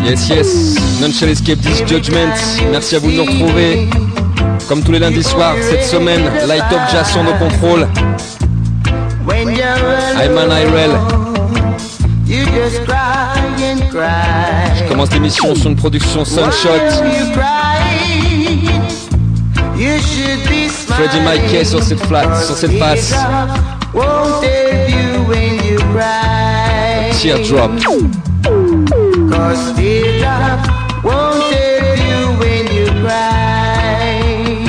Yes, Nonshell Escape, This Judgment. Merci à vous de nous retrouver. Comme tous les lundis soirs, cette semaine, Light of Jazz sur nos contrôles. Ayman Irel. Je commence l'émission sur une production Sunshot. Freddie Mike sur cette passe. Teardrop. Cause teardrop won't save you when you cry.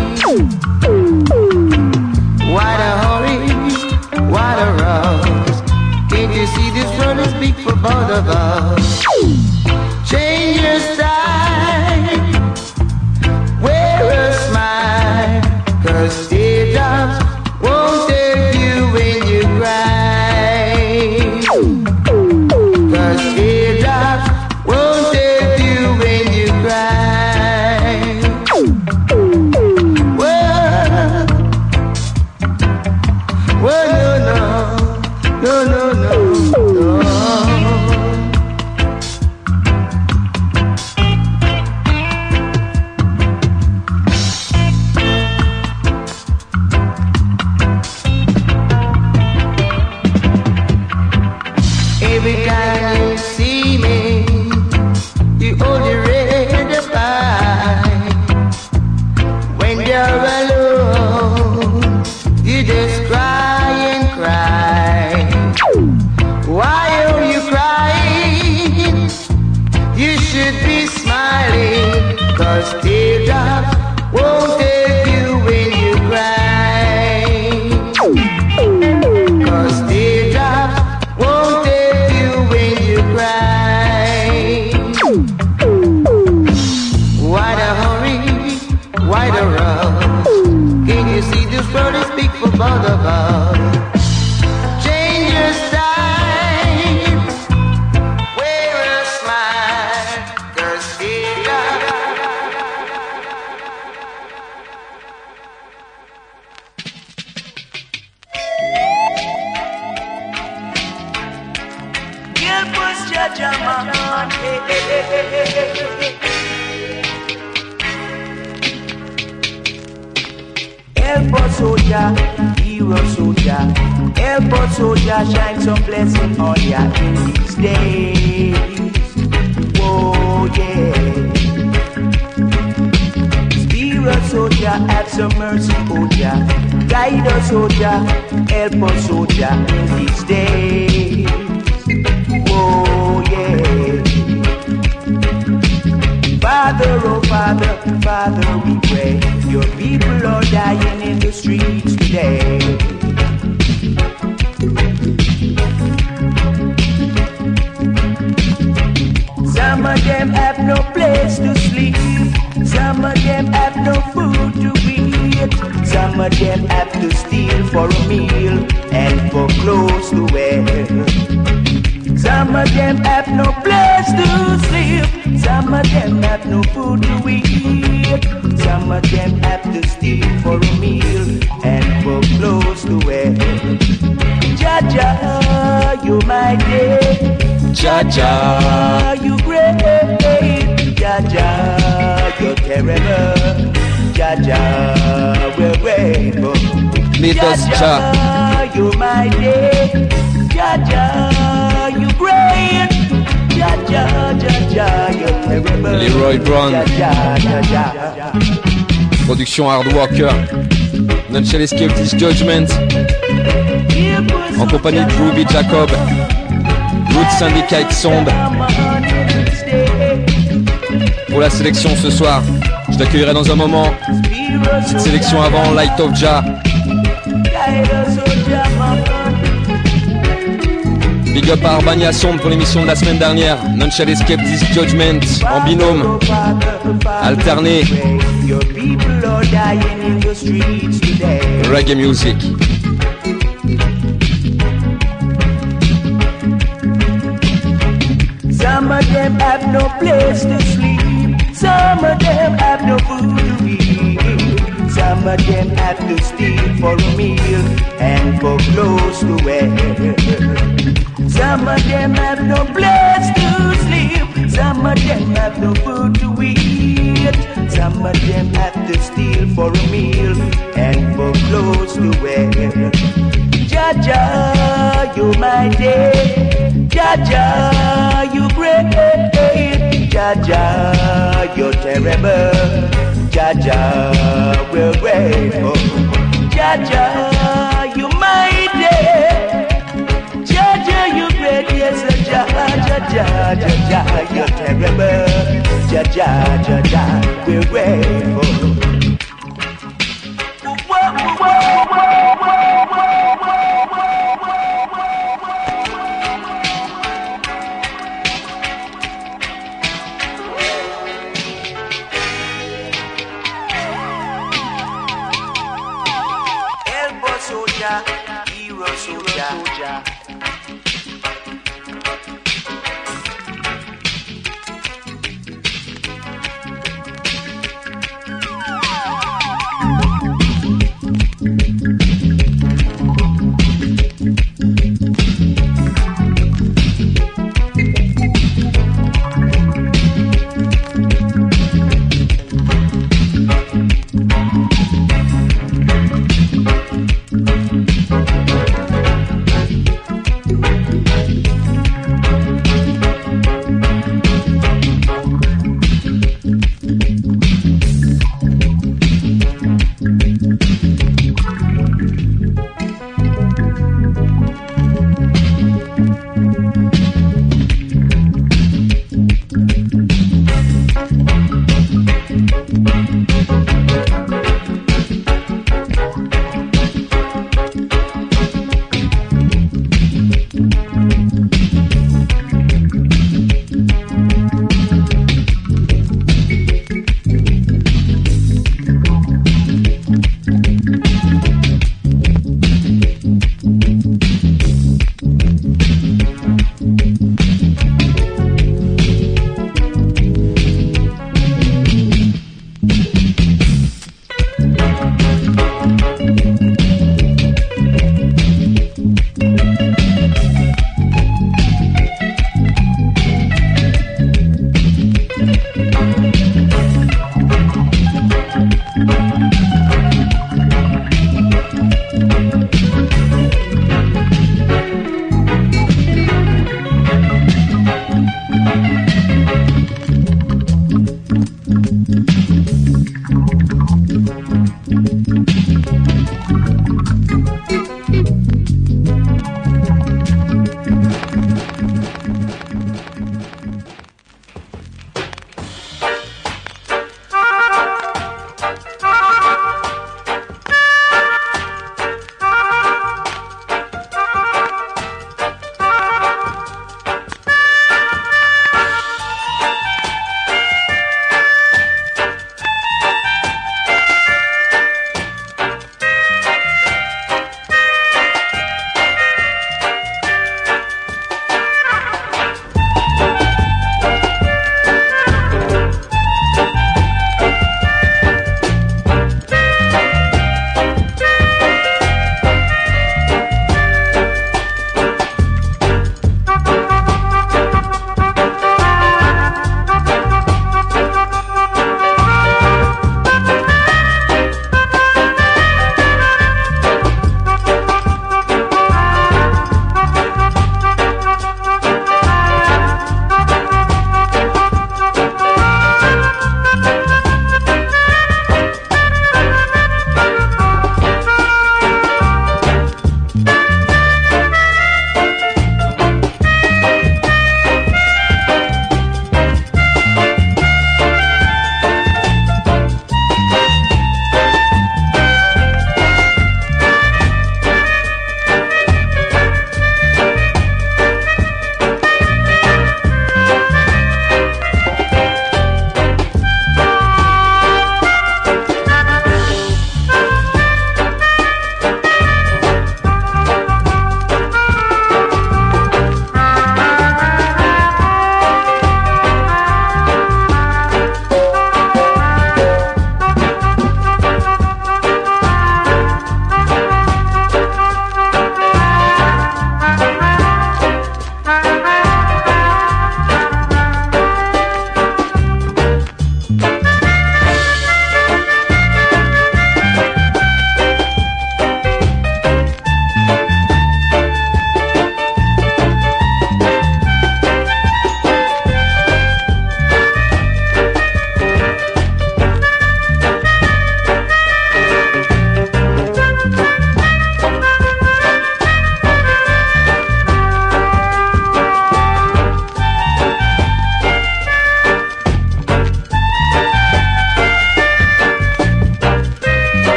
What a hurry, what a rush. Can't you see this world is big for both of us? Change your style, wear a smile. Cause teardrops won't save you when you cry. Cause teardrops won't save you when you cry. Whoa, whoa, no. Every time you see me, you only read the pie. When you're alone, you just cry and cry. Why are you crying? You should be smiling. Cause teardrops won't save you when you cry. Cause teardrops won't save you when you cry. What a hurry, what a rush. Can you see this world is big for both of us? Change your style, wear a smile. Cause Airport soldier, hero soldier, airport soldier, shine some blessing on ya in these days. Whoa, yeah. Spirit soldier, have some mercy, oh yeah. Guide us, soldier, airport soldier in these days. Whoa, yeah. Father, oh Father, Father, we pray. Your people are dying in the streets today. Some of them have no place to sleep. Some of them have no food to eat. Some of them have to steal for a meal and for clothes to wear. Some of them have no place to sleep. Some of them have no food to eat. Some of them have to steal for a meal and for clothes to wear. Jaja, you my day. Jaja, you great. Jaja, you're terrible. Jaja, we're grateful. Jaja, you my day. Jaja, you great. Jaja, Jaja, you're terrible. Leroy Brown. Jaja, Jaja. Production Hard Worker. Nonshell Escape, This Judgment. En compagnie de Ruby Jacob. Root Syndicat X Sonde. Pour la sélection ce soir, je t'accueillerai dans un moment. Petite sélection avant, Light of Jah. Big up à Arbania Sonde pour l'émission de la semaine dernière. Nonshell Escape, This Judgment en binôme, alterné. Reggae music. Some of them have no place to sleep. Some of them have no food to eat. Some of them have to steal for a meal and for clothes to wear. Some of them have no place to sleep. Some of them Jaja, you're terrible. Jaja, we're grateful. Jaja, you mighty. Jaja, you great. Yes, Jaja, Jaja, you're terrible. Jaja, Jaja, we're grateful. Hero soldier.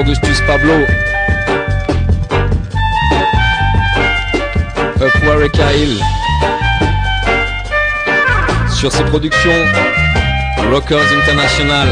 Augustus Pablo, Upwareka Hill. Sur ses productions Rockers International.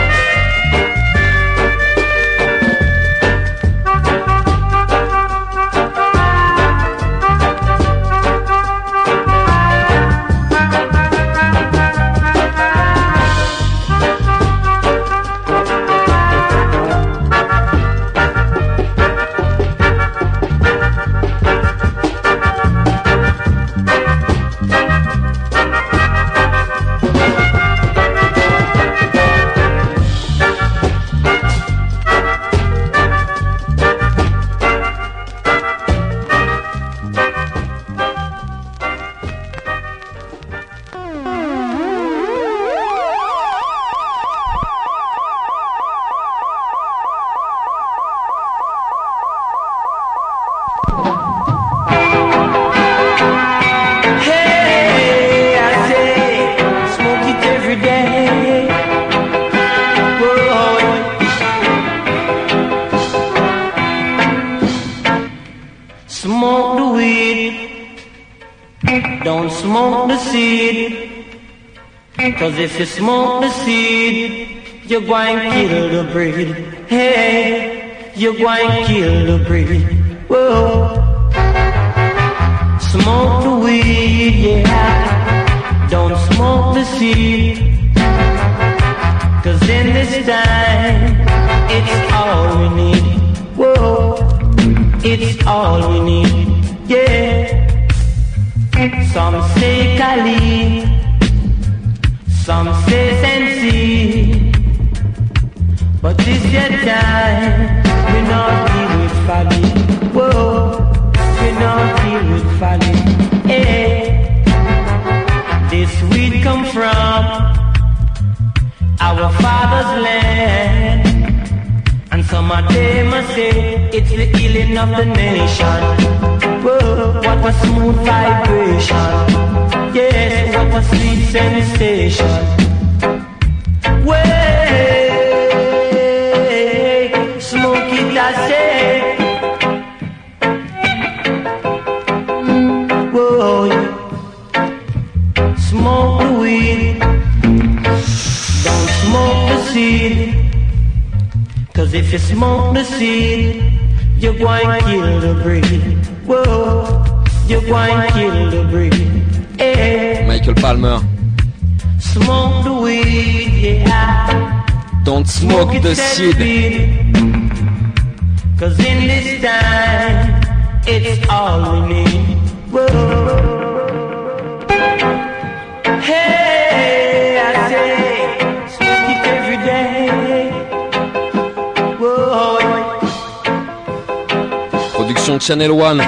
Smoke the weed, don't smoke the seed. 'Cause if you smoke the seed, you're going to kill the breed. Hey, you're going to kill the breed. Whoa. Smoke the weed, yeah. Don't smoke the seed. 'Cause in this time, it's all we need. Whoa. It's all we need, yeah. Some say Kali, some say Sensi, but this your time, we not deal with folly. Whoa, we not deal with folly. Hey, this weed come from our father's land. And some of them say it's the healing of the nation. Whoa, what a smooth vibration. Yes, what a sweet sensation. Way, smoke it, I say. Whoa, smoke the weed. Don't smoke the seed. 'Cause if you smoke the seed, you're going to kill the breed. Whoa, you're going to kill the breed. Hey. Michael Palmer. Smoke the weed, yeah. Don't smoke the seed. 'Cause in this time, it's all we need. Whoa. Hey, I say, smoke it every day. Production Channel One.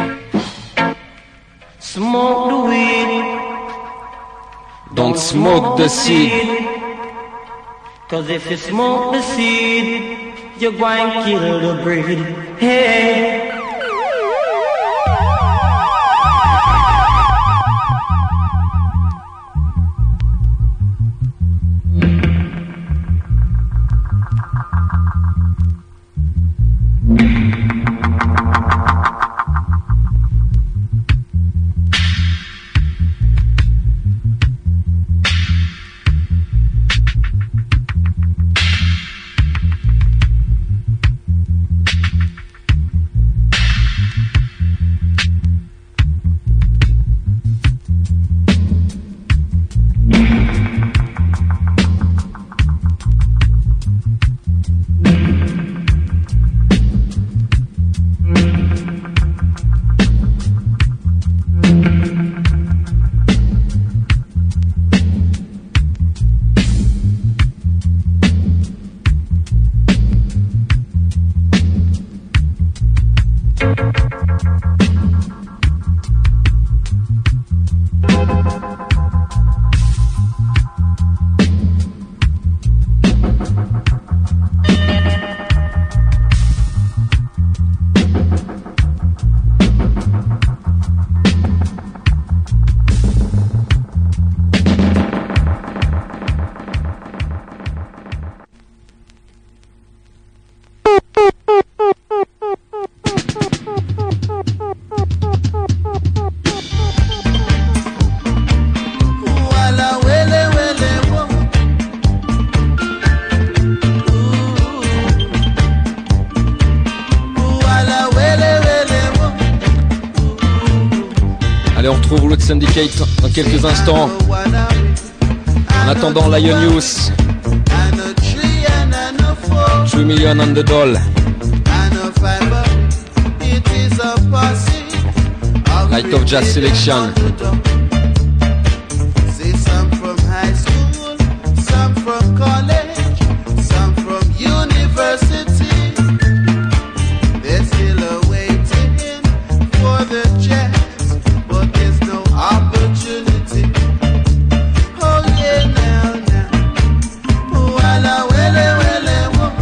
Smoke the weed. Don't smoke the seed. 'Cause if you smoke the seed, you're going to kill the breed. Hey. Syndicate dans quelques instants. En attendant, Lion Youth, 3 Million on the Doll. Light of Jazz Selection. Some from high school, some from college, some from university. They're still waiting for the chance, but there's no opportunity. Oh yeah, now, wala wele wele wo.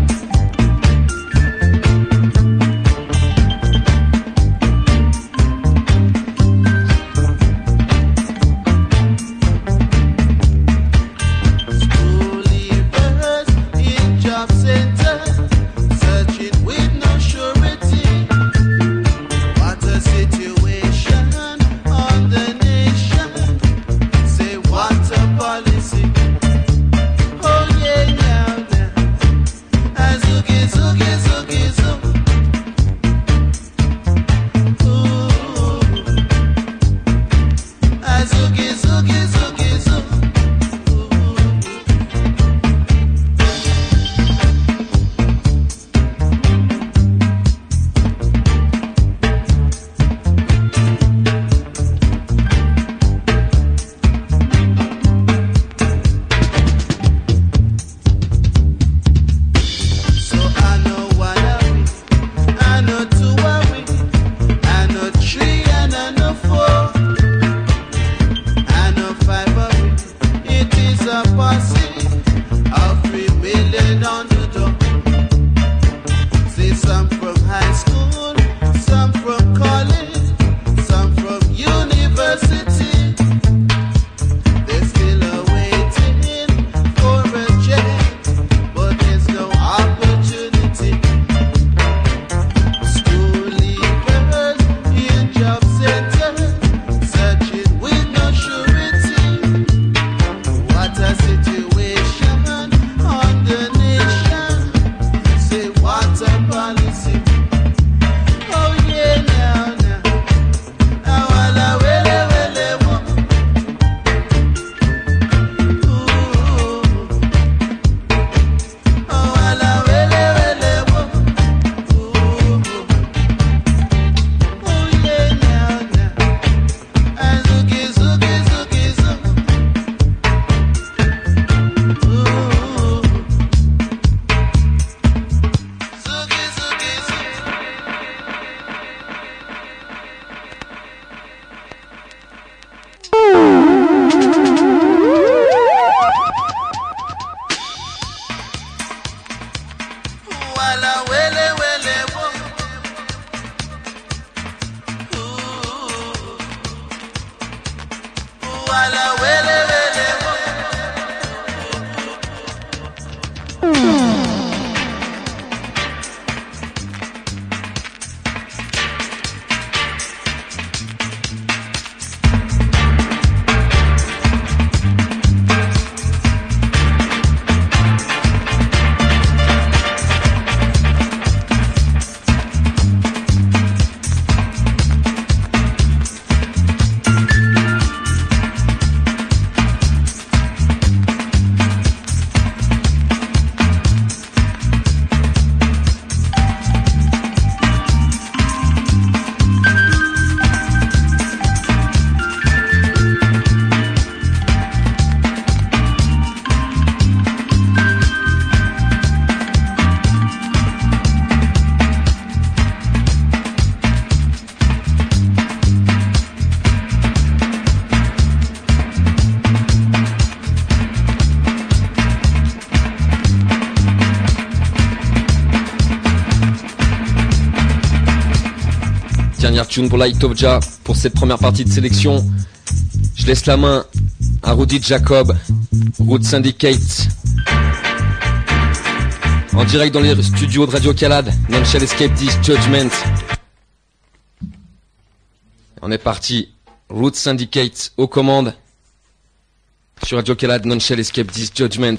Dernière tune pour Light of Jah pour cette première partie de sélection. Je laisse la main à Rudy Jacob, Roots Syndicate. En direct dans les studios de Radio Calade, None Shall Escape This Judgment. On est parti, Roots Syndicate aux commandes. Sur Radio Calade, None Shall Escape This Judgment.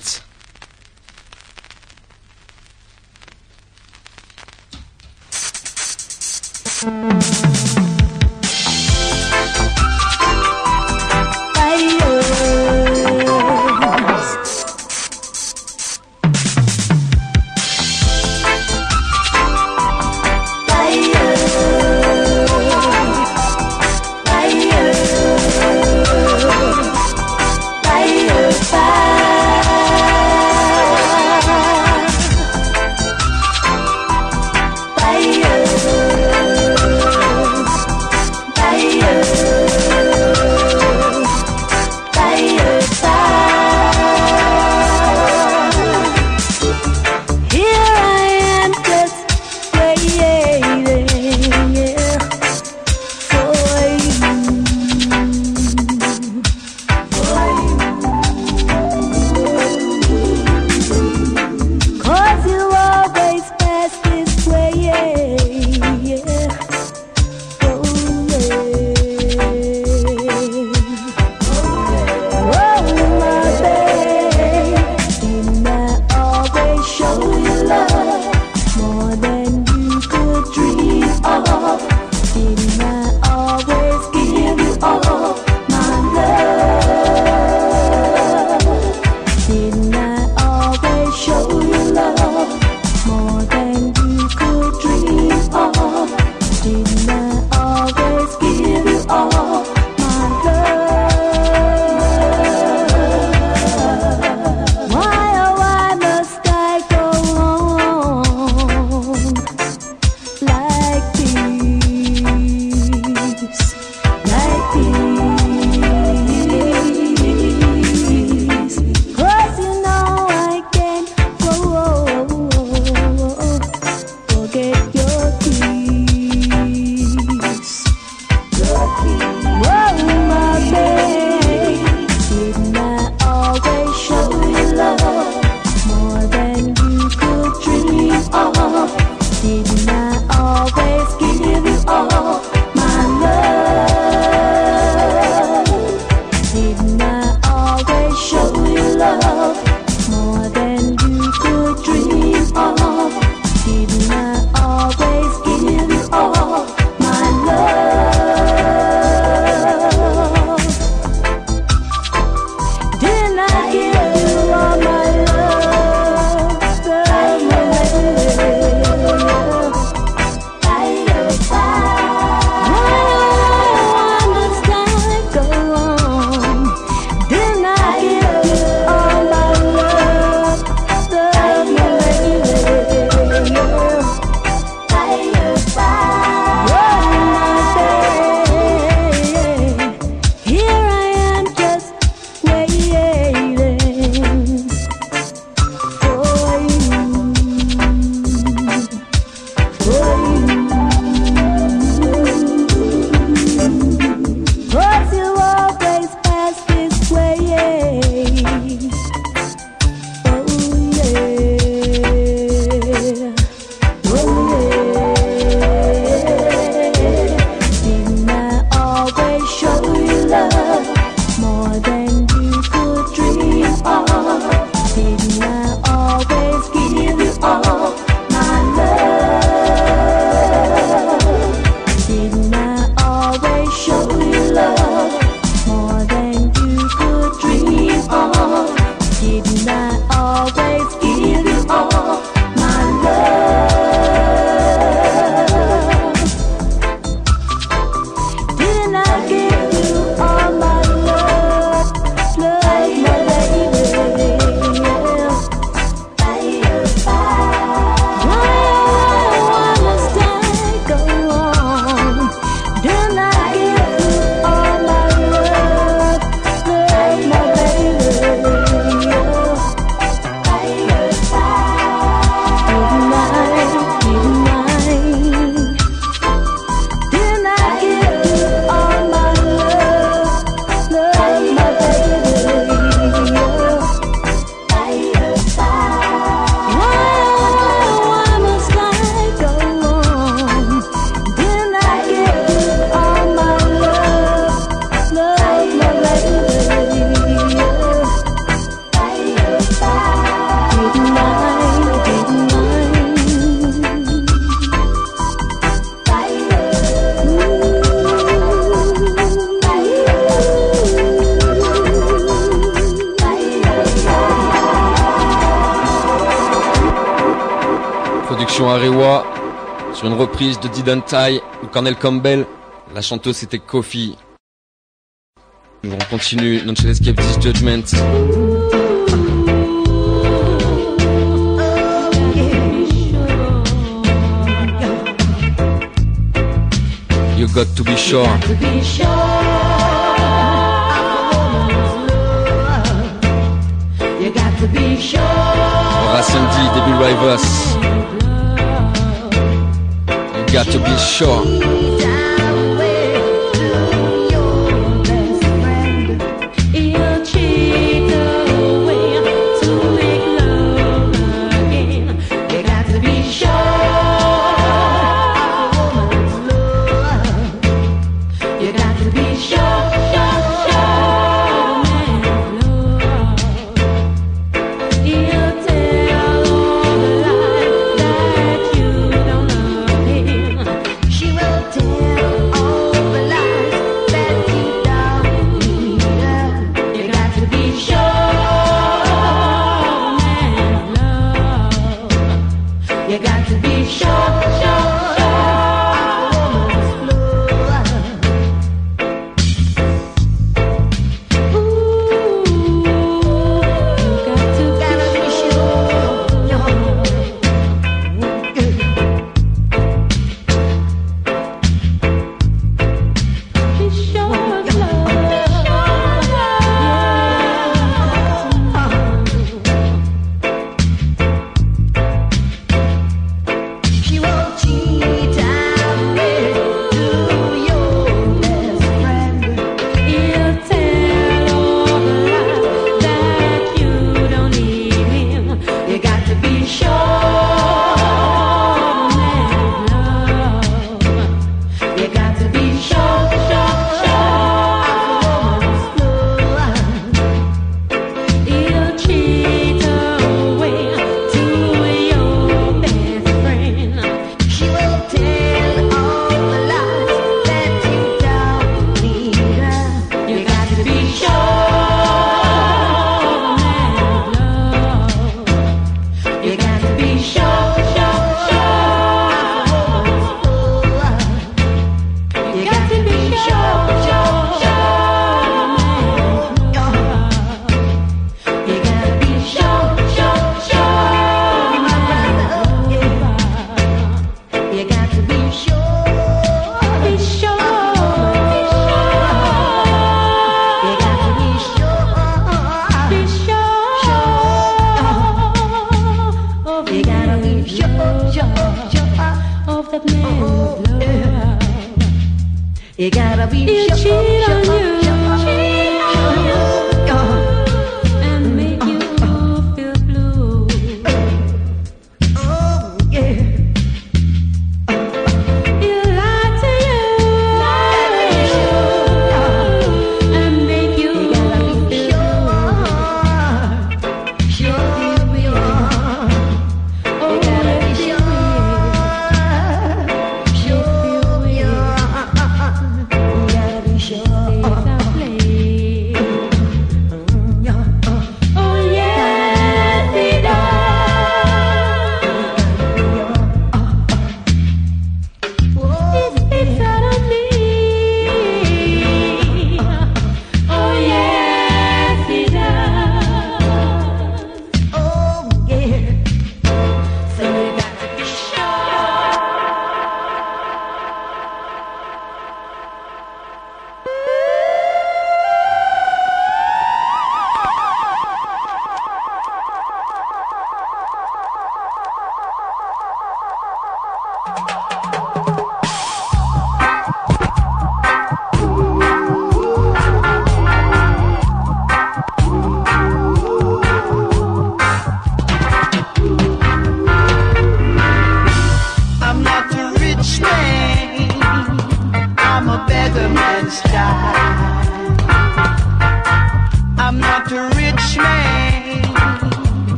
production Arewa, sur une reprise de Didn't I ou Cornel Campbell. La chanteuse c'était Kofi. On continue, Non Shall Escape This Judgment. You got to be sure. Horace MD, Devil Rivers. You got to be sure. You gotta be sure, and make you feel blue. Oh yeah. You lie to you, and make you feel sure. Oh, you gotta be sure.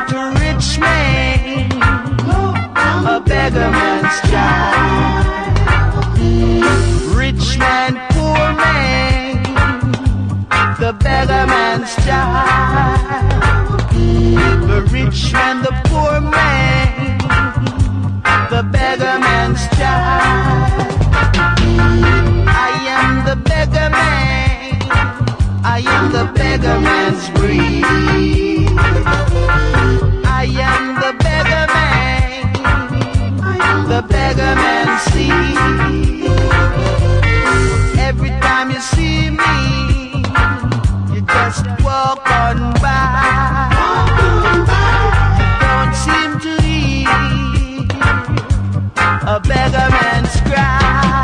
not a rich man, a beggar man's child. Rich man, poor man, the beggar man's child. The rich man, the poor man, the beggar man's child. I am the beggar man, I am the beggar man's breed. I am the beggar man, the beggar man's seed. Every time you see me, you just walk on by. You don't seem to hear a beggar man's cry.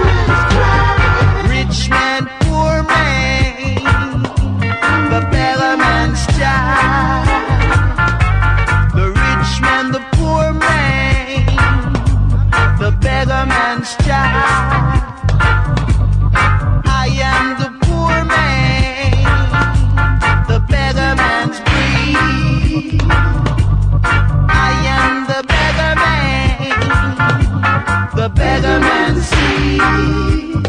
Rich man, poor man, the beggar man's child. The rich man, the poor man, the beggar man's child. I am the poor man, the beggar man's breed. I am the beggar man, the beggar man's seed.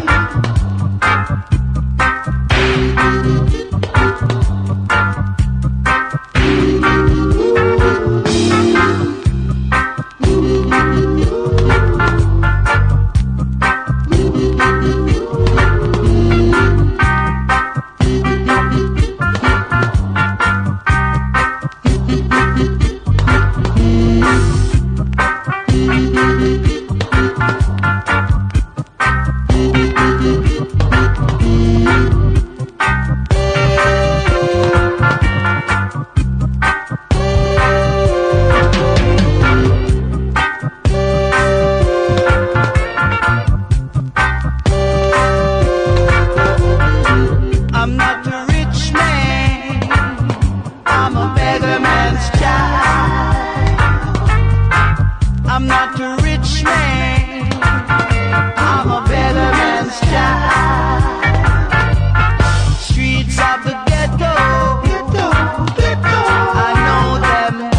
I'm not a rich man, I'm a beggar man's child. I'm not a rich man, I'm a beggar man's child. Streets of the ghetto, I know them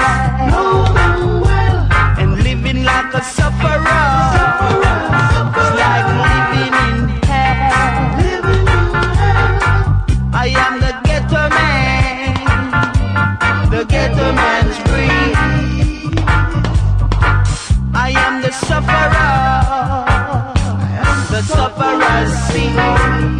well. And living like a sufferer, it's like living in hell. I am the ghetto man, the ghetto man's breed. I am the sufferer, the sufferer's seed.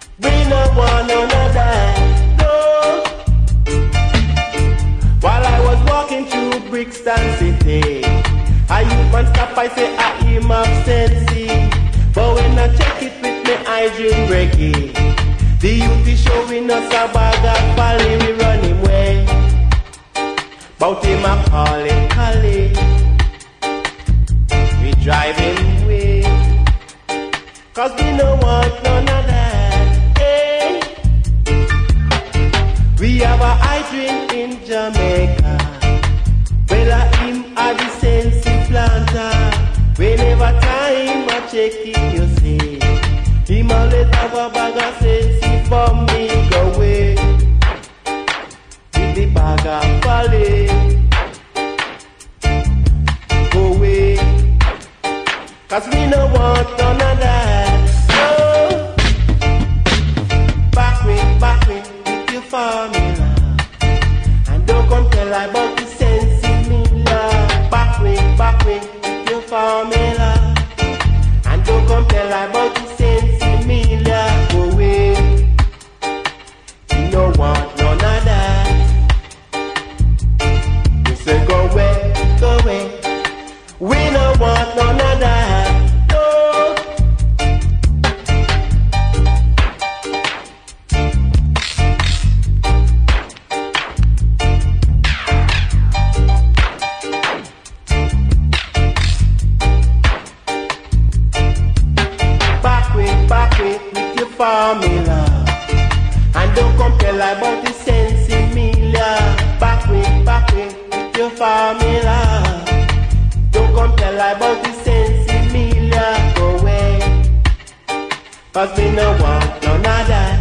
While I was Jamaica. Well, him a the sense planter. Whenever time I check it, you see. Him always have a bag of sense for me go away. With the bag of folly. Go away. 'Cause we no want none of that. No. Back with your formula. And don't come tell I about the sense in me, love. Back with your formula. And don't come tell I about the sense in me, love. Go away. We no want none of that. You say go away, go away. We no want none of that. No. Back with your formula. And don't come tell I about the sense in me, love. Back with your formula. Don't come tell I about the sense in me, love. Go away. 'Cause we no want none of that.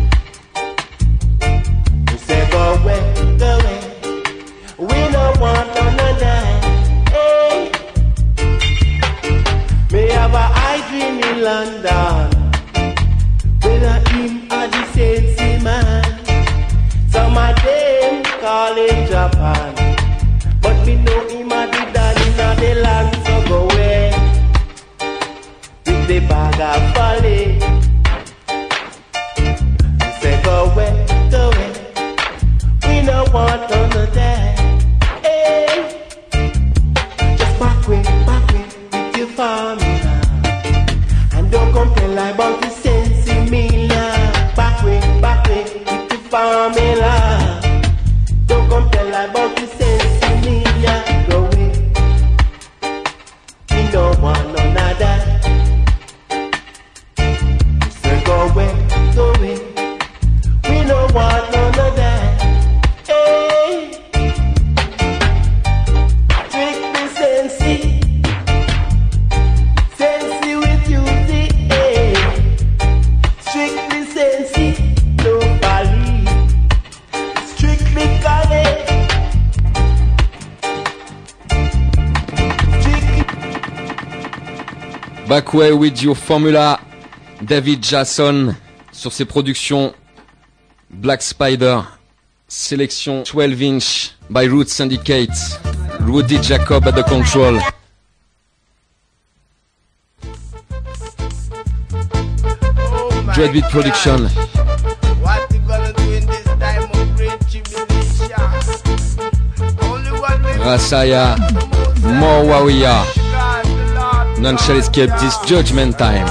We say go away, go away. We no want none of that. Hey. Me have a high dream in London. With a him a the sense man. Some of them call him Japan. But me know him a the daddy in the land. So go away. With the bag of folly. Say go away, go away. We no want none of that. Hey. Just back with your formula. And don't come tell I about the sense in me, love. Back with your formula. Don't come tell I about the sense in me, love. Go away. We don't want none of that. So go away, go away. We don't want none of that. Hey. Strictly sensey. Sensey with you, see, hey. Strictly sensey, no folly. Strictly color. Strictly. Backway with your formula. David Jason sur ses productions. Black Spider. Sélection 12 inch by Root Syndicate. Rudy Jacob at the control. Oh my Dreadbeat Production. God. What you gonna do in this time of great tribulation? Only one way. Rasaya. More Warrior. None shall escape this judgment time.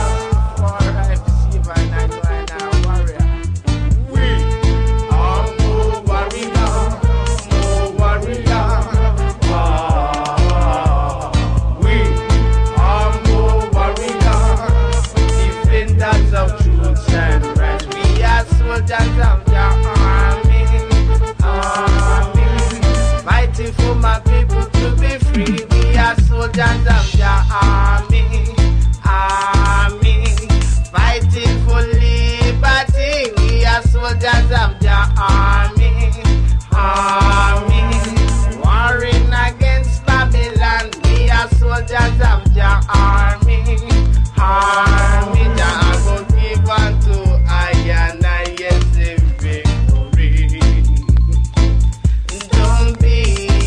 Fighting for my people to be free. We are soldiers of the army, army. Fighting for liberty. We are soldiers of the army, army. Warring against Babylon. We are soldiers of the army, army. That will give unto I and I, yes, the victory. Don't be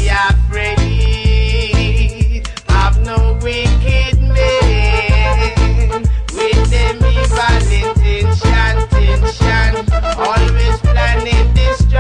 afraid of no wicked men with them evil intention, always planning destruction.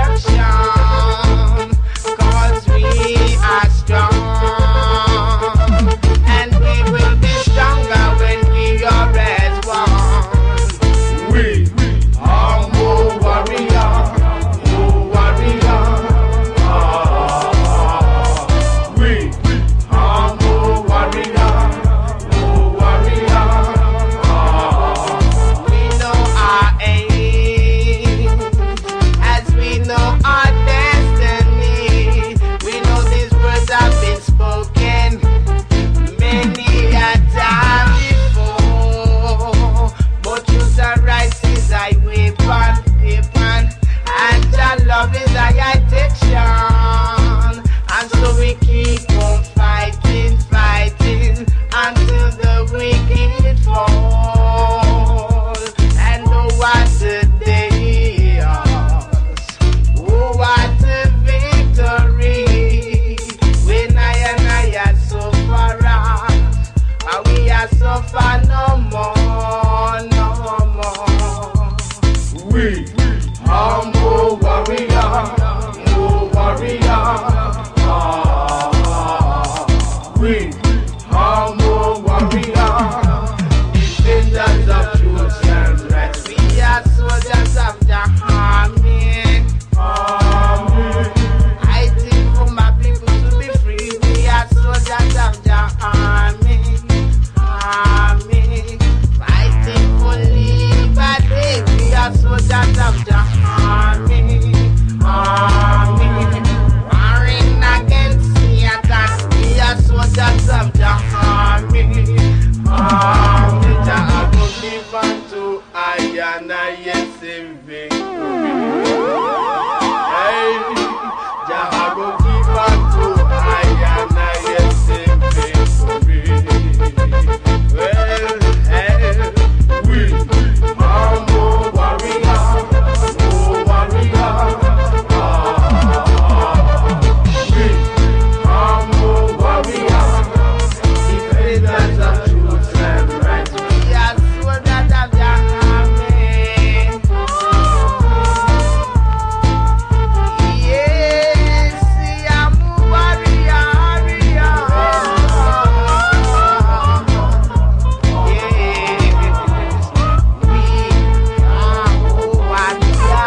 citation. And so we keep on fighting, fighting until the wicked fall. And oh, what a day, oh, what a victory. When I are so far out, and we are so far no more, no more. We humble warrior, oh warrior. We humble warrior, defenders of truth and right. We are soldiers of the army, fighting for my people to be free. We are soldiers of the army, fighting for liberty. We are soldiers of the army, warring against Satan. We are soldiers of the army, which I will give unto I and I, yes, in victory. Hey, Jah will give unto I and I, yes, in victory. Well, hey, we humble warrior, oh warrior. We humble warrior, defenders of truth and right. We are soldiers of the army. Yes, I am a warrior, warrior. Yes, we are warrior,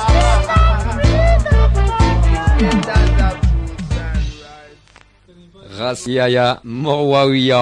defenders of truth and right. Rasiaya Morwawiya.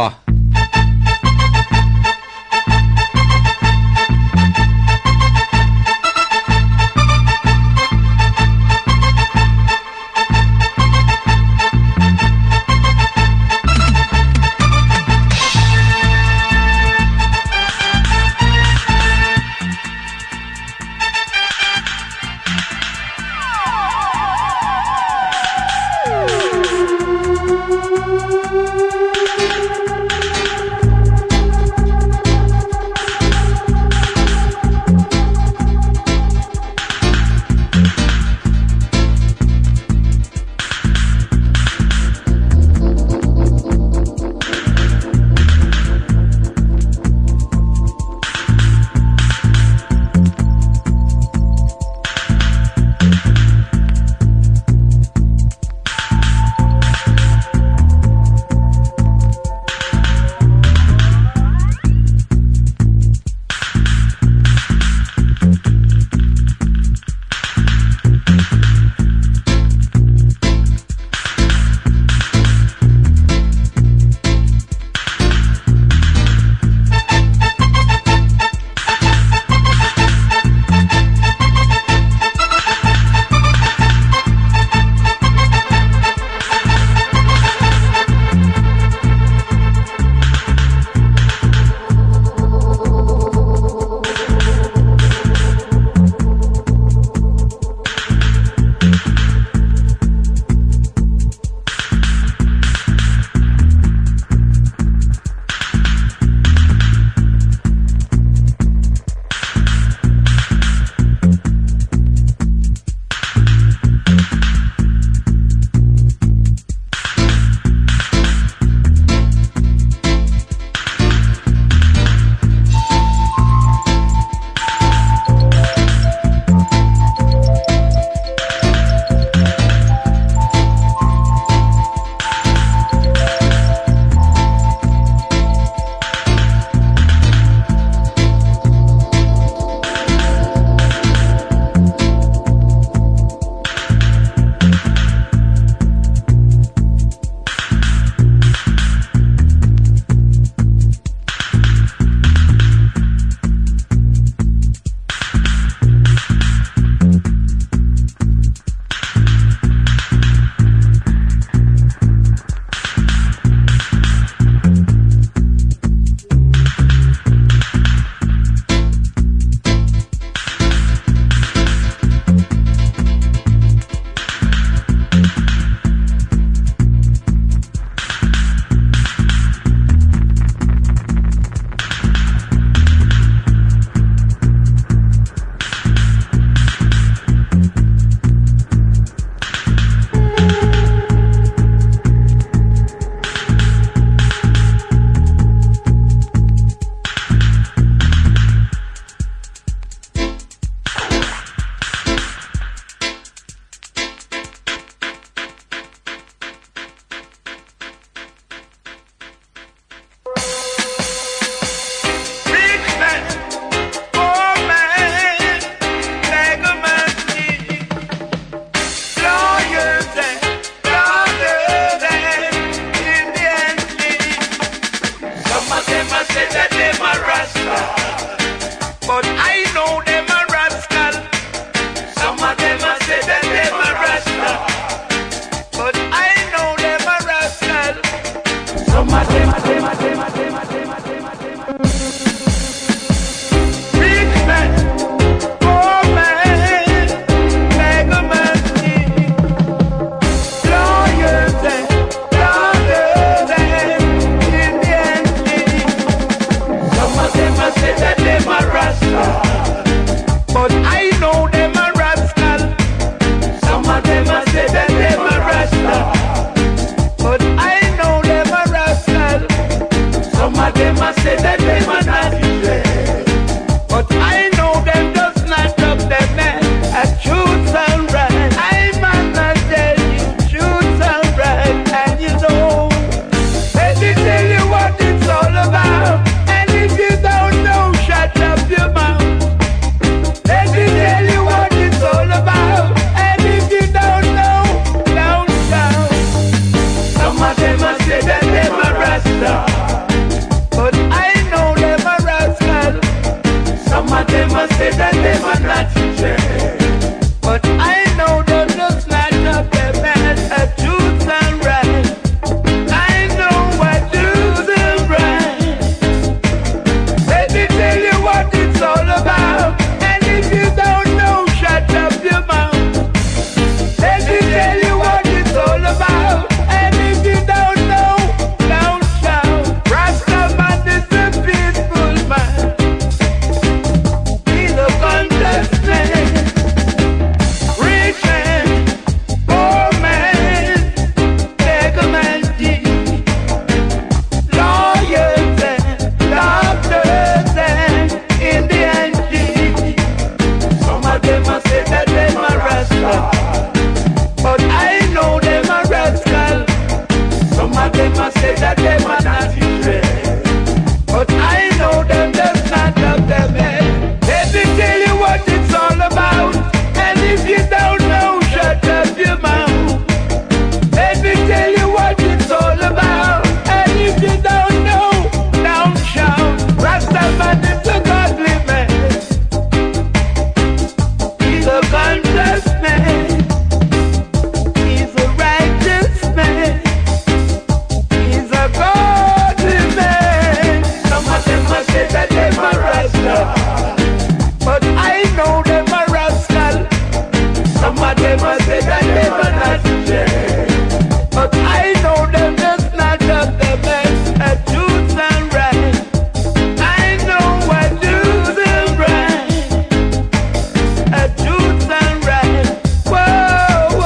them a say that them are not dead. But I know them just not up the best at truth and right. I know what truth and right. At truth and right. Whoa,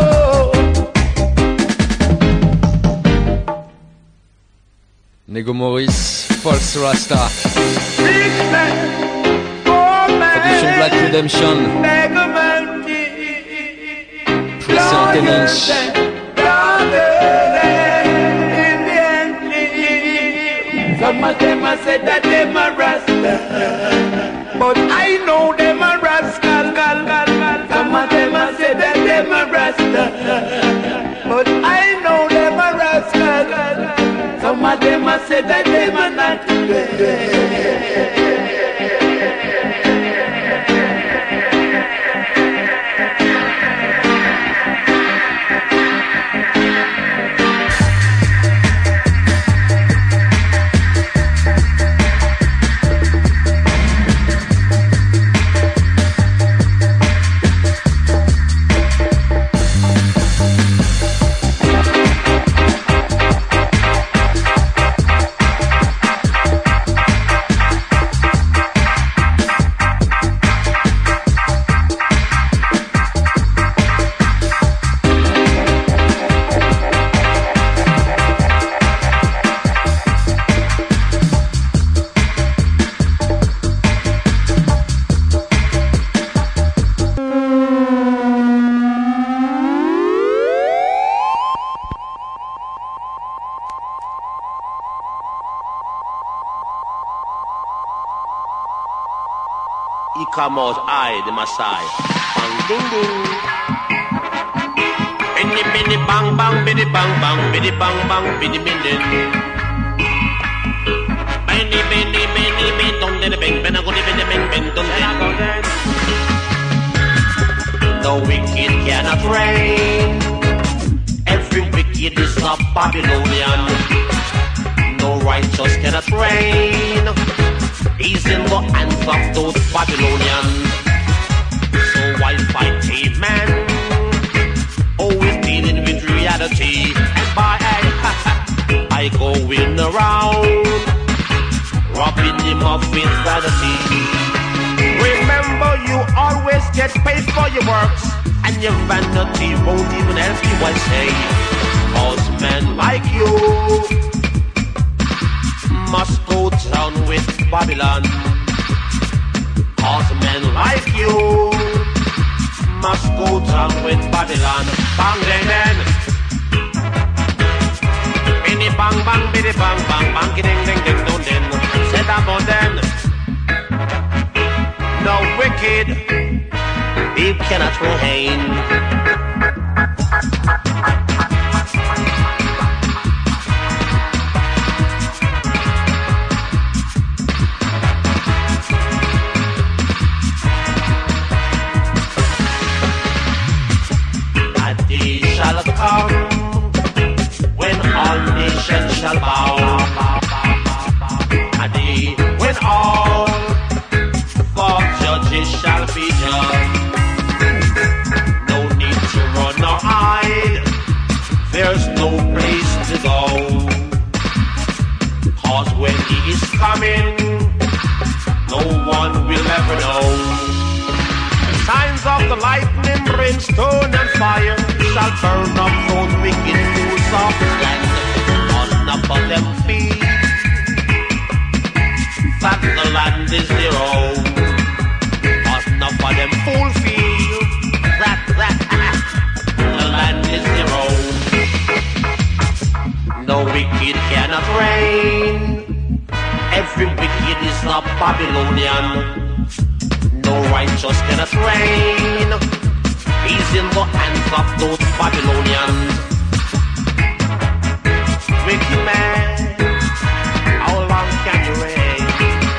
whoa. Nego Morris, False Rasta. Big man, poor man. Production Black Redemption. Mega man. Plus c'est un inch. Some of them a say that them a Rasta, but I know them a rascal. Some of them a say that them a Rasta, but I know them a rascal. Some of them a say that them a not. He come out, I, the Messiah. Bang, ding, ding. Biddy, biddy, bang, bang, biddy, bang, bang, biddy, bang, bang, biddy, biddy. Biddy, biddy, biddy, biddy, don't diddy, bing, ben, I go, biddy, bing, bing, don't diddy. The wicked cannot reign. Every wicked is not Babylonian. No righteous cannot reign. He's in the hands of those Babylonians. So I fight a man, always dealing with reality. And by I go in around, robbing him of his vanity. Remember, you always get paid for your works, and your vanity won't even help you, I say. 'Cause men like you must go down with Babylon. 'Cause men like you must go down with Babylon. Bang, ding, ding. Biddy, bang, bang, biddy, bang, bang, bang, ding, ding, ding, dong, ding. Said about them. No wicked, he cannot reign. Shall come when all nations shall bow. A day when all for judges shall be judged. No need to run or hide, there's no place to go. 'Cause when he is coming, no one will ever know. Signs of the lightning, brimstone and fire shall burn up those wicked fools of the land. On enough of them feet that the land is their own. On enough of them fool feel that the land is their own. No wicked cannot reign. Every wicked is not Babylonian. No righteous cannot reign. He's in the hands of those Babylonians. Wicked man, how long can you reign?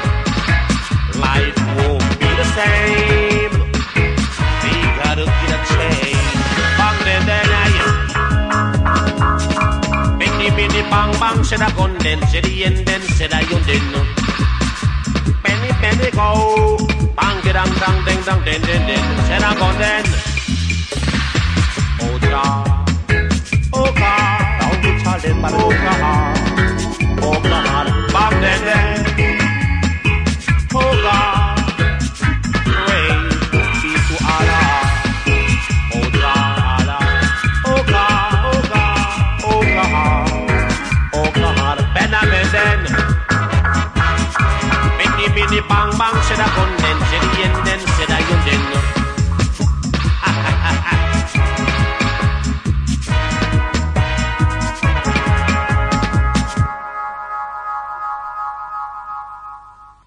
Life won't be the same. We gotta get a change. Bang, then, Biddy, biddy, bang, bang, said I gun then, said the end then, said I you didn't. Penny, penny, go. Bang, dang, dang, ding, dang, den, den, den. Said I gun then.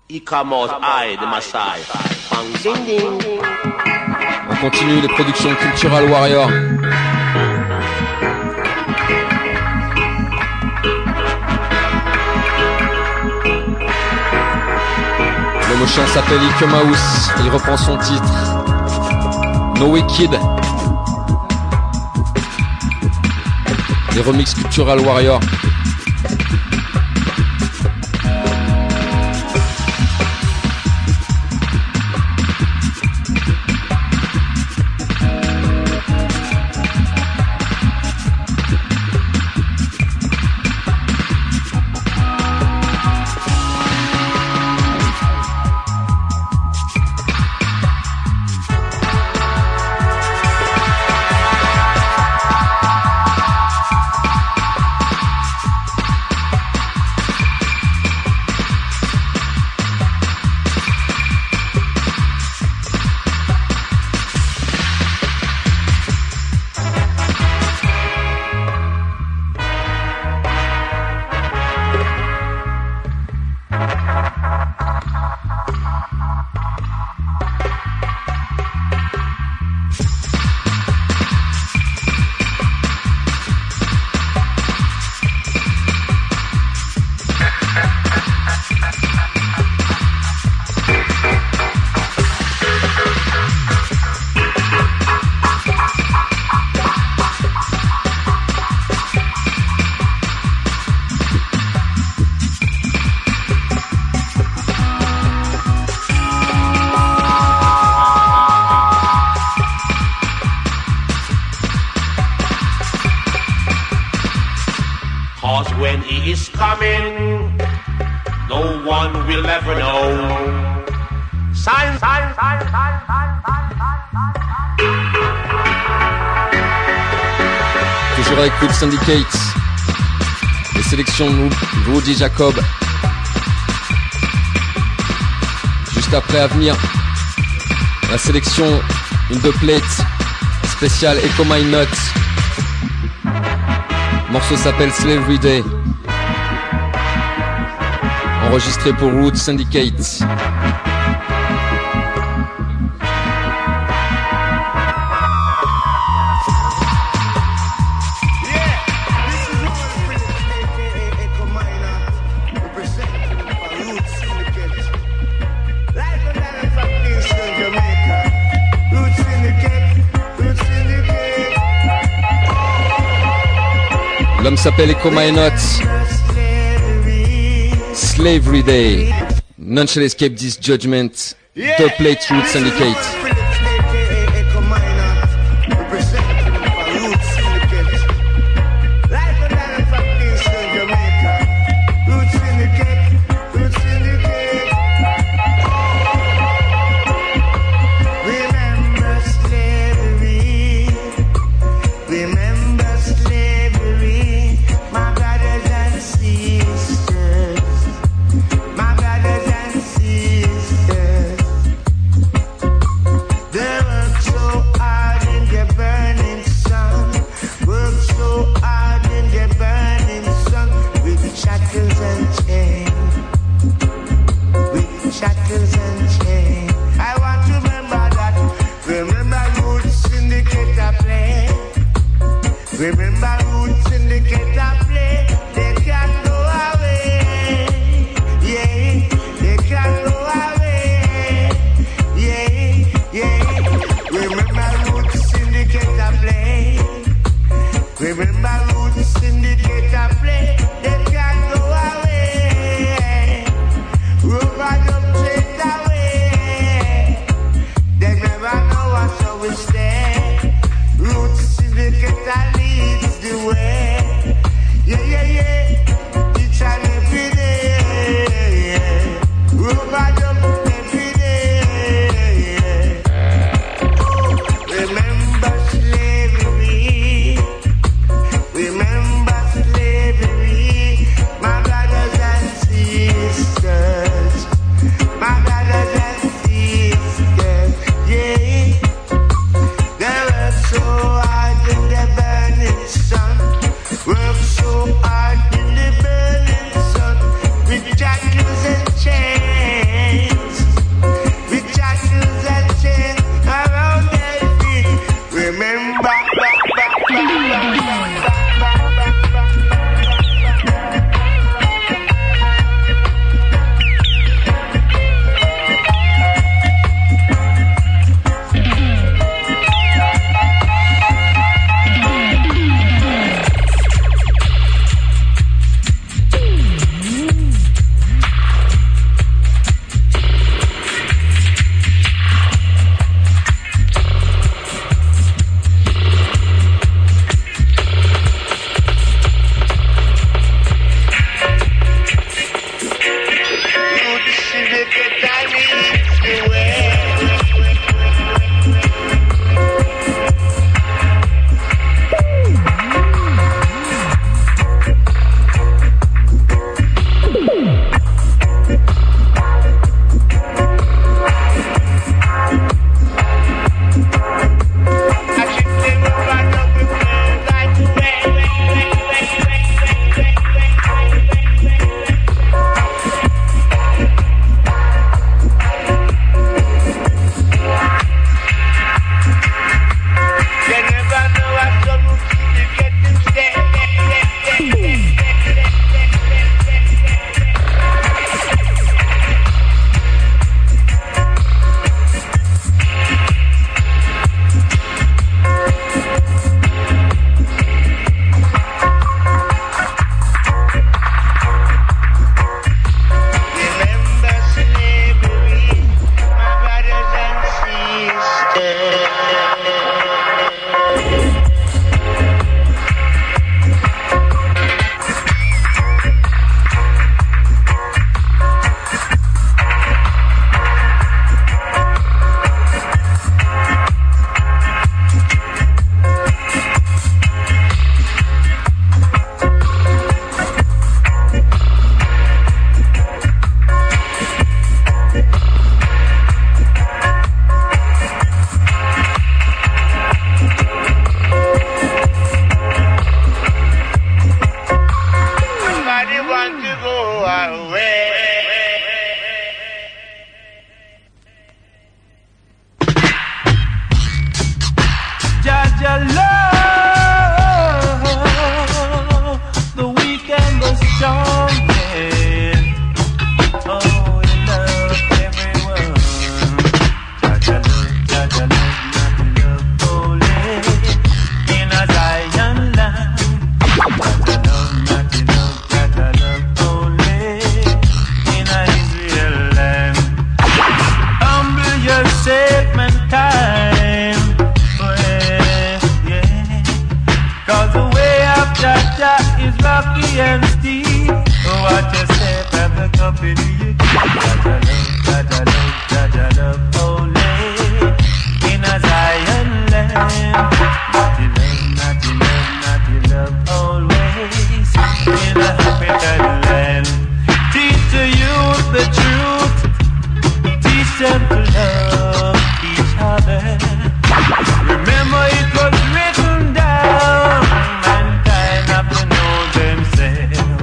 He come out, I, the Messiah. Bang, ding, ding. On continue les productions Cultural Warrior. Le motion s'appelle Ike Mouse. Il reprend son titre No Wicked. Les remixes Cultural Warrior. When he is coming, no one will ever know. Sign, sign, sign, sign, sign, sign. Toujours avec Root Syndicate. Les sélections de Rudy Jacob. Juste après à venir, la sélection une deux plates spéciale Echo My Nut. Le morceau s'appelle Slavery Day. Enregistré pour Root Syndicate. L'homme s'appelle Echo My Nut. Slavery Day. None shall escape this judgment. The plate Root Syndicate. Roots syndicate leads the rocky and steep. Watch your step and the company you keep. Jaja love, only in a Zion land. Naughty love, always in a African land. Teach the youth the truth. Teach them to love each other. Remember it was written down. Mankind have to know themselves.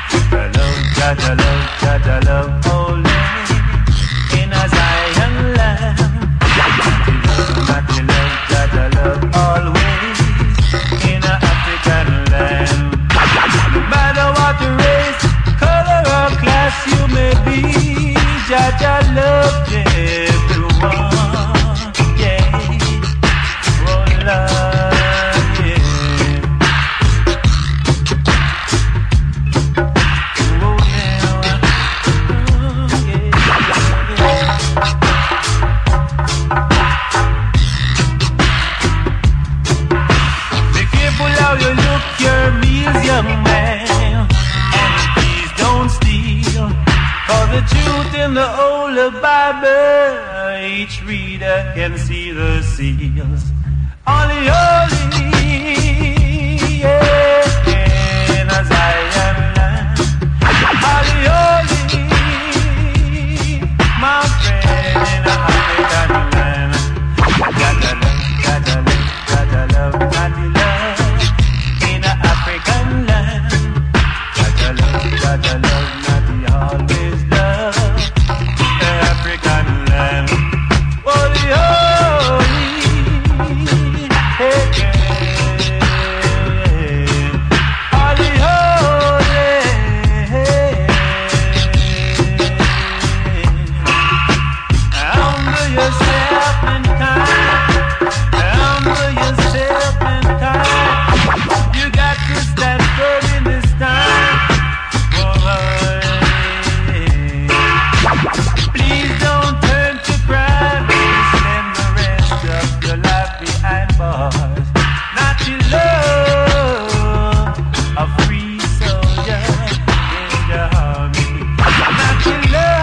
Jaja love, only in a Zion land. Naughty love, Jaja love, always in a African land. No matter what race, color or class you may be, Jaja love everyone. Yeah, oh love, yeah. Oh yeah, be careful how you look your meals, young man, and please don't steal. For the truth in the Holy Bible, each reader can see the seals. Only holy, yeah, in a Zion land. Only holy, my friend, in a African land. Jaja love, naughty love, in a African land. Jaja love, naughty always love, the African land. Holy, hey, holy, humble yourself and kind. Humble yourself and kind. You got to stand firm in this time. Please don't turn to crime. Spend the rest of your life behind bars. Not to love a free soldier in the army. Not to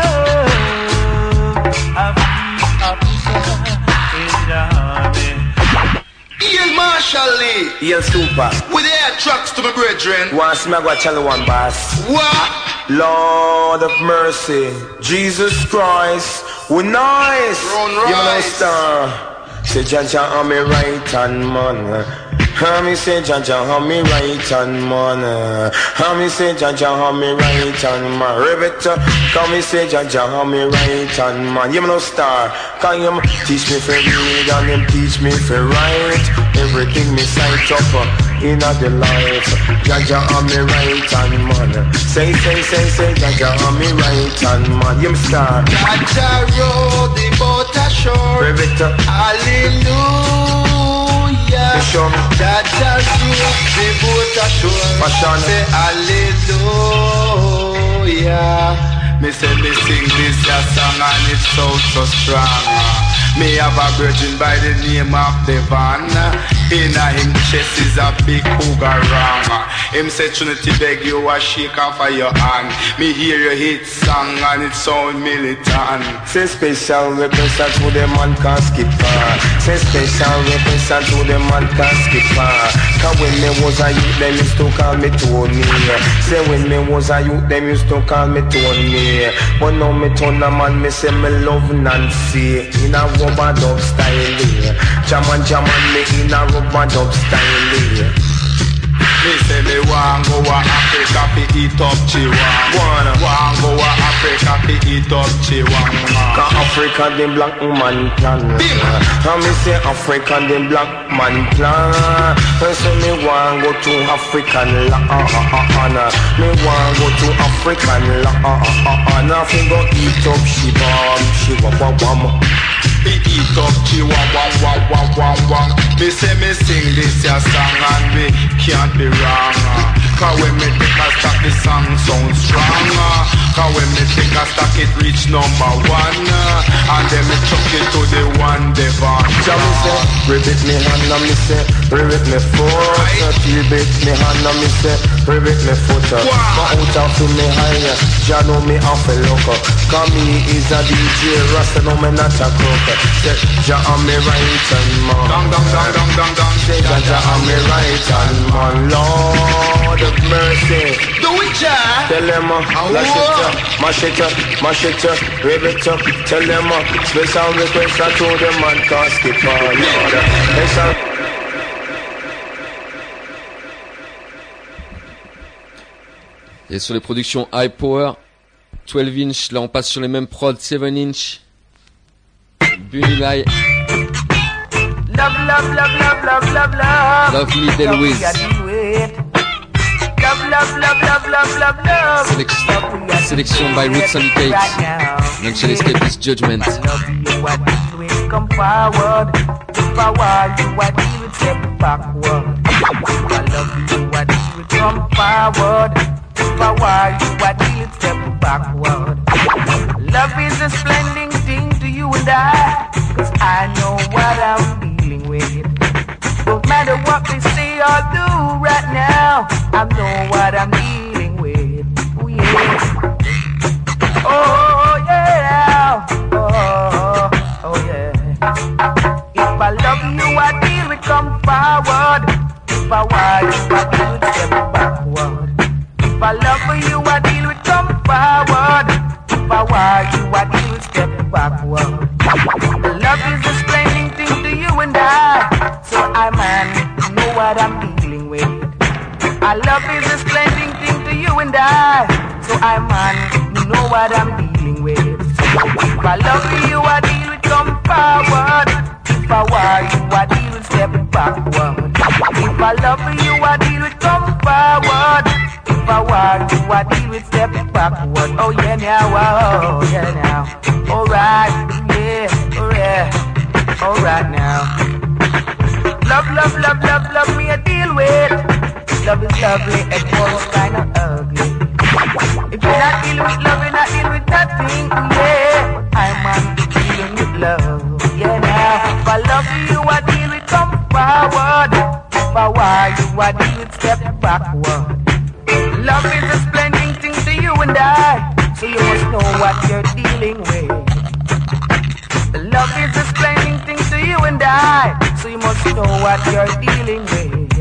love a free officer in the army. Ian Marshall Lee, Ian Super. with air trucks to my brethren. Once me I go tell you one boss. What? Lord of mercy, Jesus Christ, we nice. Run You know rise. star. Say Jaja on me right hand man. Me say Jaja on me right hand man. Me say Jaja on me right hand man. Rebecca, come me say Jaja on me right hand man. You know star. Can you teach me for read and them teach me for write? Everything me sight up in the life. Jaja on me right hand man. Say Jaja on me right hand man. You star. Jaja rode the boat ashore. Rebecca, Hallelujah. show me. Jaja rode the boat ashore. Fashion. Say hallelujah. Me say me sing this ya song and it sounds so strong. Me have a virgin by the name of Devon. In him chest is a big cougar ram. Him say Trinity beg you a shake off of your hand. Me hear your hit song and it sound militant. Say special represent to the man can't skip far. Say special represent to the man can't skip far. Cause when me was a youth, them used to call me Tony. Say when me was a youth, them used to call me Tony. But now me turn a man, me say me love Nancy. In a rubber dub style. Jaman me in a rubber dub style. Me say me want go a Africa fi eat up chihuahua. Want go a Africa fi eat up chihuahua. Cause Africa the black man plan. And me say Africa the black man plan. So me want go to African land. Me want go to African land. Fi go eat up chihuahua. He eat up chihuahua. Me say me sing this ya song and me can't be wrong. Cause when me take a stop the song sound strong. Cause when me take a stack it reach number one, and then me chuck it to the one Devon. So me say, ribbit me hand and me say, ribbit me foot. Ribbit me hand and me say, ribbit me foot. Go out and feel me higher, Jah know me off a loco. Cause me is a DJ, Rasta know me not a crook. Say Jah on me right hand man. Dong dong dong dong dong dong. Say Jah on me right hand man. Lord of mercy. Do it, Jah. Tell them mash it up, rib it up. Tell them special request to the man can't skip on. Lord. Et sur les productions High Power, 12 inch, là on passe sur les mêmes prods, 7 inch, Bunny Lie, Love, love, love, love, love, love, love. Love Me Del Wiz, Love, love, love, love, love, love, love. sélection by Roots Syndicate, Nigel Escapist Judgment. Come forward, if I want you, I deal with step backward. If I love you, I deal with come forward. If I want you, I deal with step backward. Love is a splendid thing to you and I, cause I know what I'm dealing with. Don't matter what they say or do right now, I know what I'm dealing with. Oh yeah. Oh yeah. Oh yeah. If I love you, I deal with come forward. If I want you, I deal with step backward. If I love you, I deal with come forward. If I want you, I deal with step backward. Love is a splendid thing to you and I, so I man know what I'm dealing with. I love is a splendid thing to you and I, so I man know what I'm dealing with. If I love you, I deal with come forward. If I want you, I deal with step backward. If I love you, I deal with come forward. If I want you, I deal with step backward. Oh yeah now, oh yeah now. Alright, yeah, oh yeah, alright now. Love, love, love, love, love me I deal with. Love is lovely and war is kinda ugly. If you're not dealing with love, you're not dealing with nothing, yeah. I'm dealing with love, yeah now. If I love you, I deal with come forward. If I want you, I deal with step backward. Love is a splendid thing to you and I, so you must know what you're dealing with. Love is a splendid thing to you and I, so you must know what you're dealing with.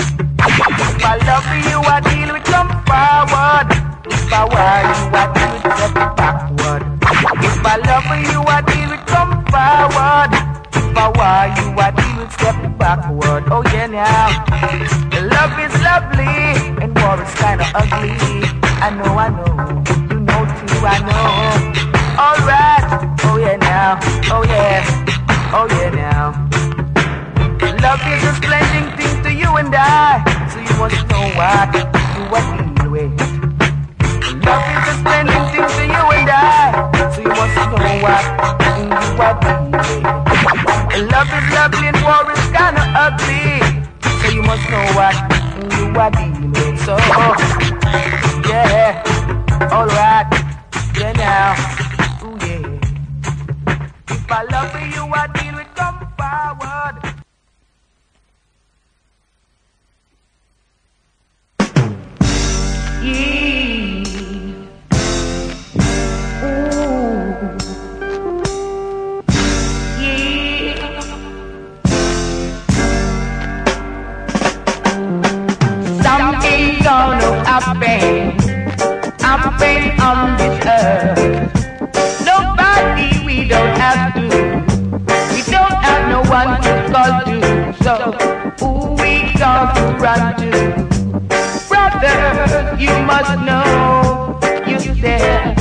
If I love you, I deal with come forward. If I want you, I deal with step backward. If I love you, I deal with come forward. If I want you, I deal with step backward. Oh yeah now. Love is lovely and war is kinda ugly. I know, you know too, I know. Alright, oh yeah now, oh yeah now. Love is a splendid thing to you and I, so you must know what you are dealing with. Love is a splendid thing to you and I, so you must know what you are dealing with. Love is lovely and war is kinda ugly, so you must know what you are dealing with. So, yeah, alright, yeah now, ooh yeah. If I love you, I deal with come forward. Yeah. Ooh. Yeah. Something gonna happen on this earth. Nobody, we don't have to. We don't have no one to call to. So who we gonna run to? Brother, you must know yourself,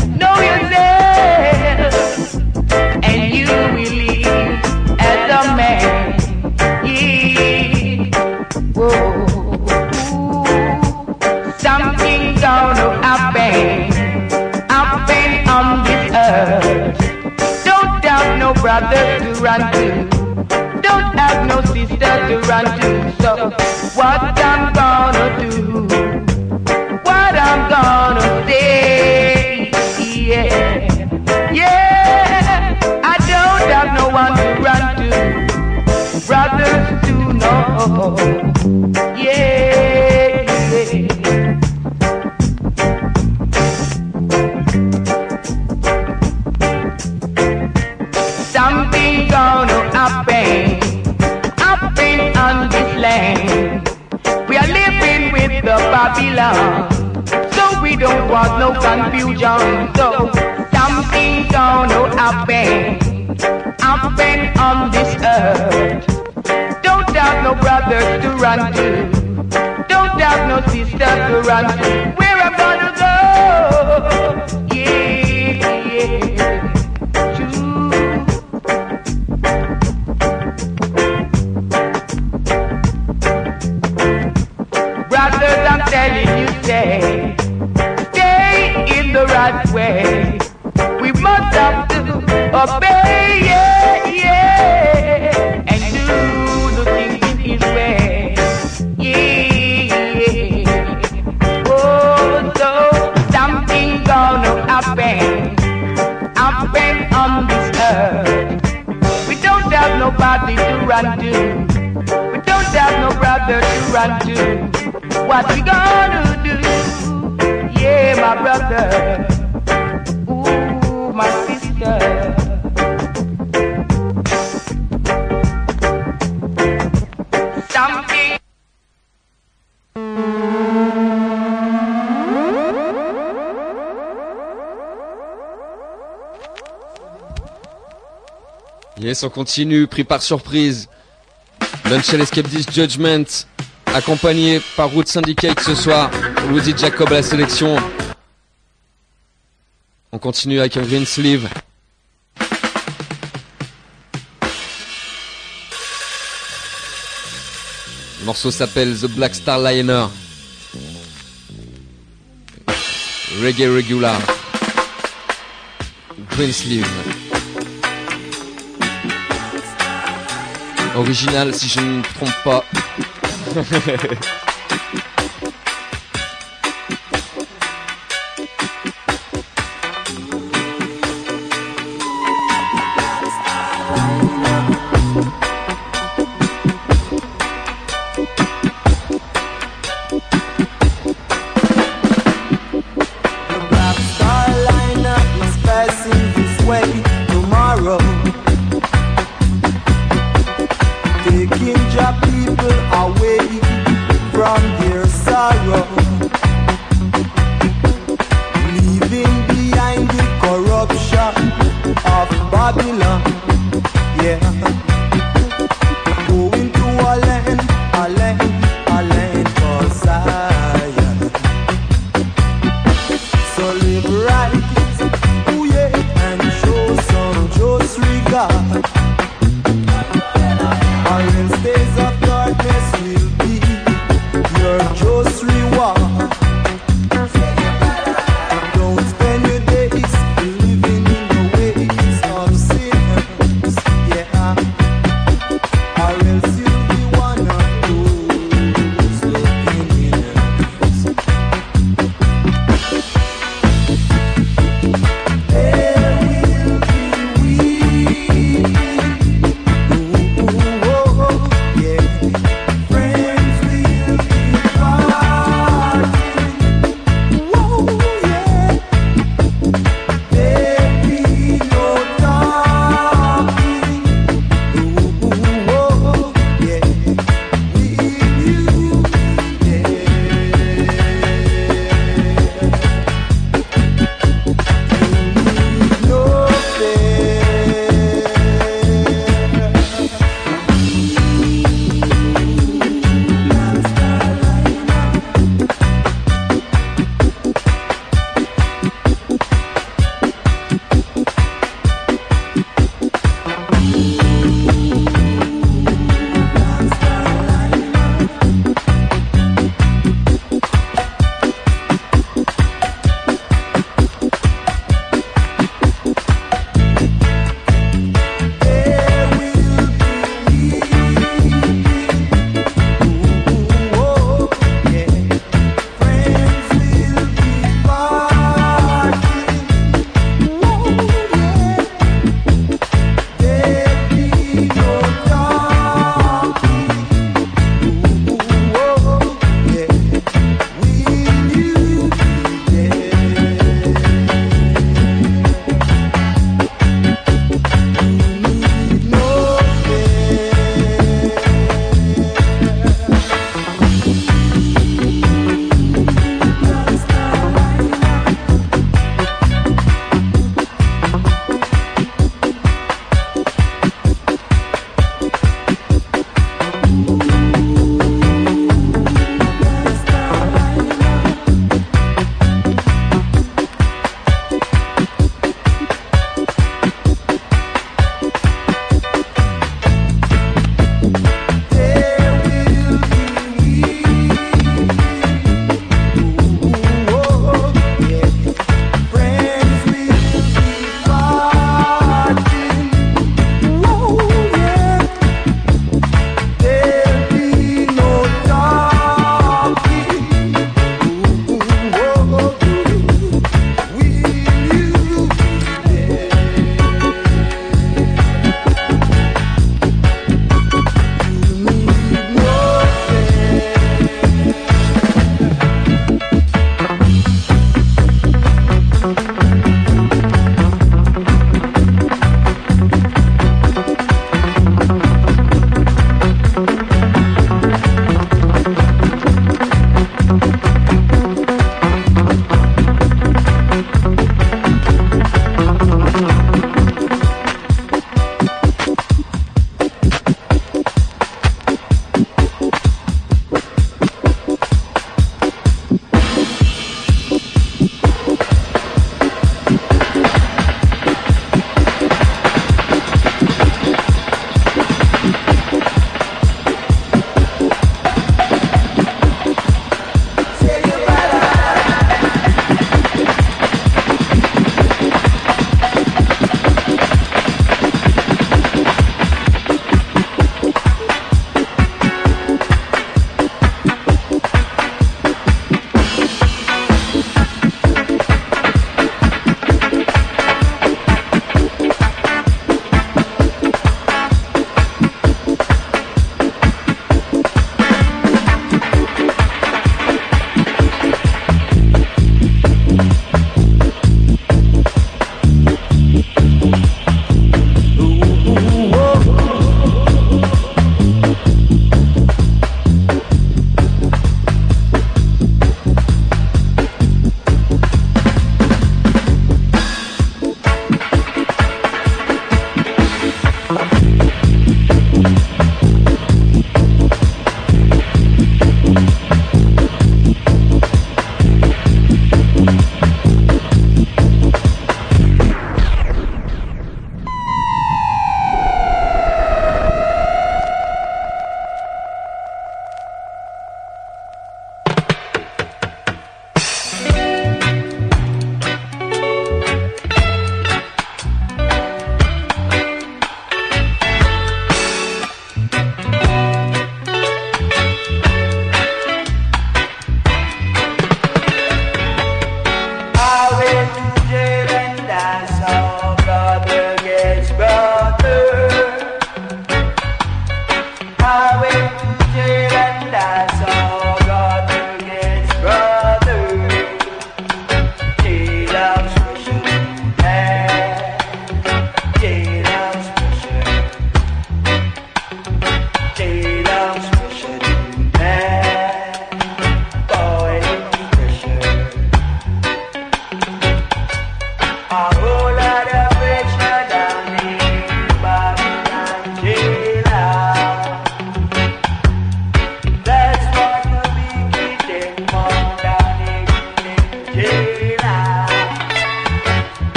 and you will live as a man. Yeah. Whoa. Something gonna happen on this earth. Don't have no brother to run to. Don't have no sister to run to. So what I'm gonna do? What I'm gonna say? happen. We are living with the Babylon, so we don't want no confusion. So something gonna happen on this earth. Don't have no brothers to run to, don't have no sisters to run to. Where I'm gonna go? Yeah, true. Brothers, I'm telling you, stay in the right way. We must have to obey, yeah, yeah, and do the things in His way, yeah. Oh, so something gonna happen on this earth. We don't have nobody to run to, we don't have no brother to run to. What we gonna do? Yeah, my brother. Ooh, my sister. Something. Yes, on continue, pris par surprise. Lunchell Escape This Judgment, accompagné par Root Syndicate ce soir. Woody Jacob à la sélection. On continue avec un Green Sleeve. Le morceau s'appelle The Black Star Liner. Reggae Regular. Green Sleeve. Original si je ne me trompe pas. Taking your people away from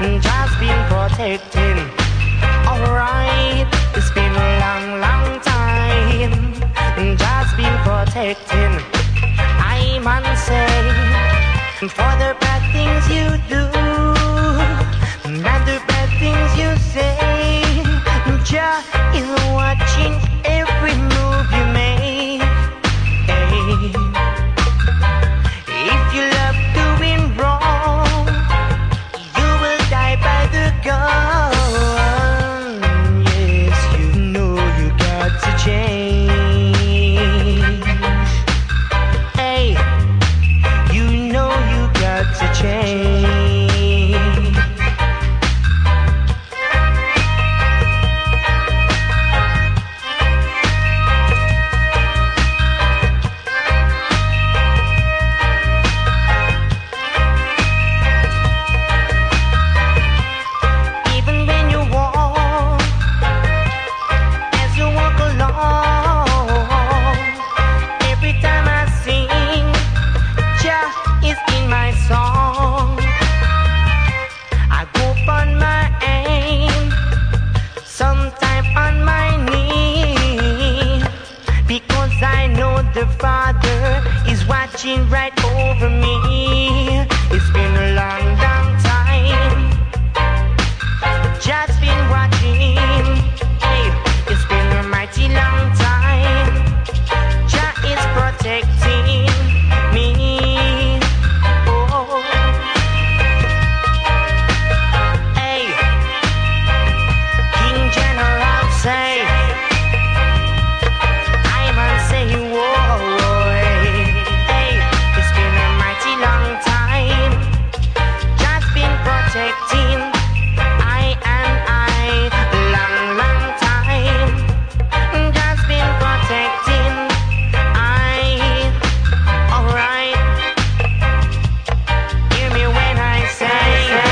just been protecting. Alright, it's been a long, long time, just been protecting. I man say, for the bad things you do, and the bad things you say, Jah is watching every move you make. Hey. If you love doing wrong, you will die by the gun. Yes, you know you got to change. Hey, you know you got to change. Even when you walk, as you walk along, every time I sing, Jah is in my song. I go on my aim, sometime on my knee, because I know the Father is watching right over me. It's been a long, long time, just been watching. Hey, it's been a mighty long time. Jah is protecting me. Oh, hey, King General say, I man say, whoa, hey, it's been a mighty long time, just been protecting. I and I, long, long time, just been protecting. I, alright, hear me when I say,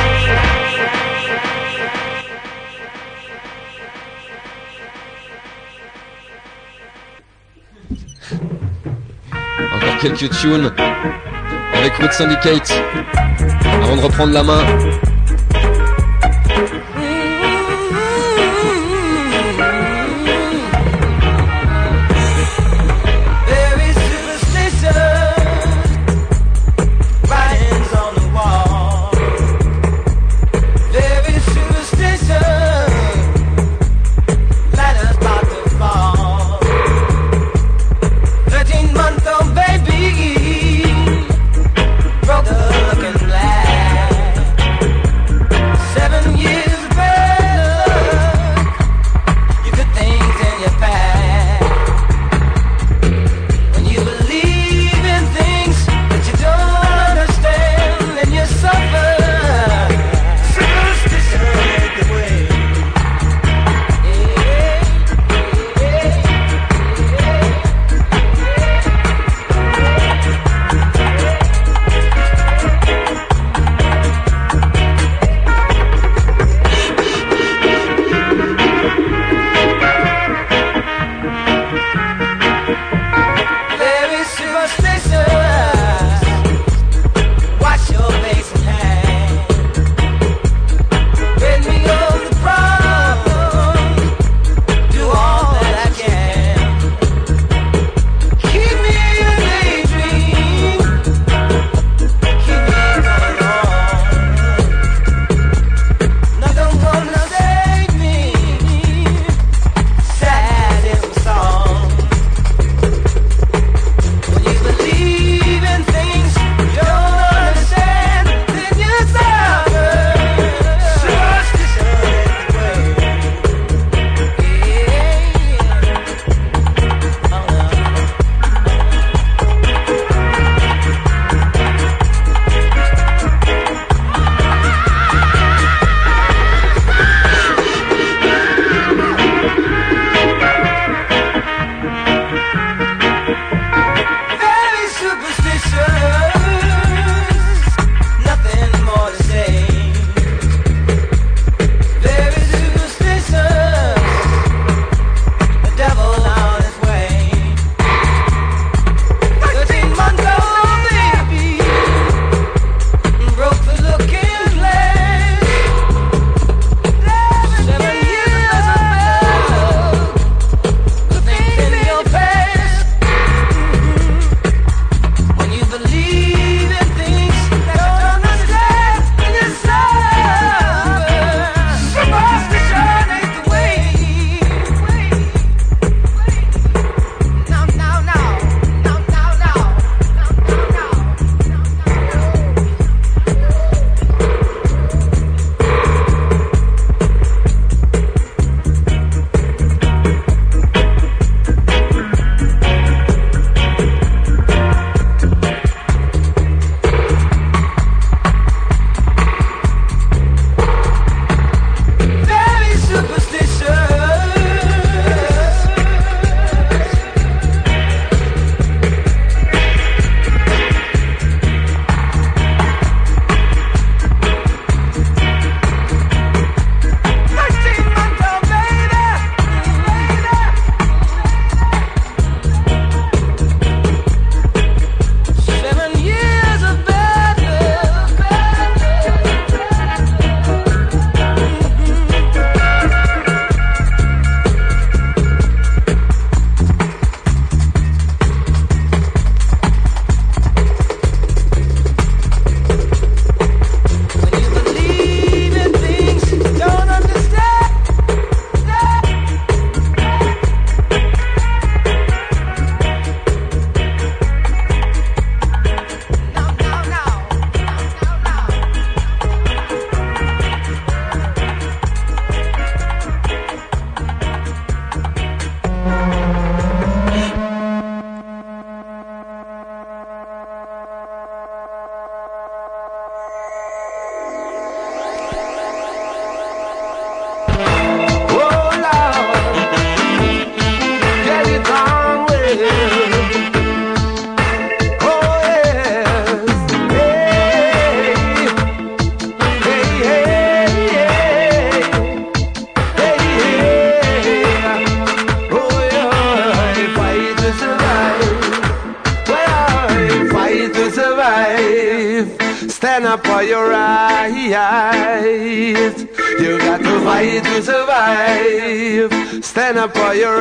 Encore quelques tunes avec Root Syndicate avant de reprendre la main. Very superstition, writings on the wall. Very superstition, ladders about to fall. 13-month-old baby, broke the looking glass. for your right. You got to fight to survive. Stand up for your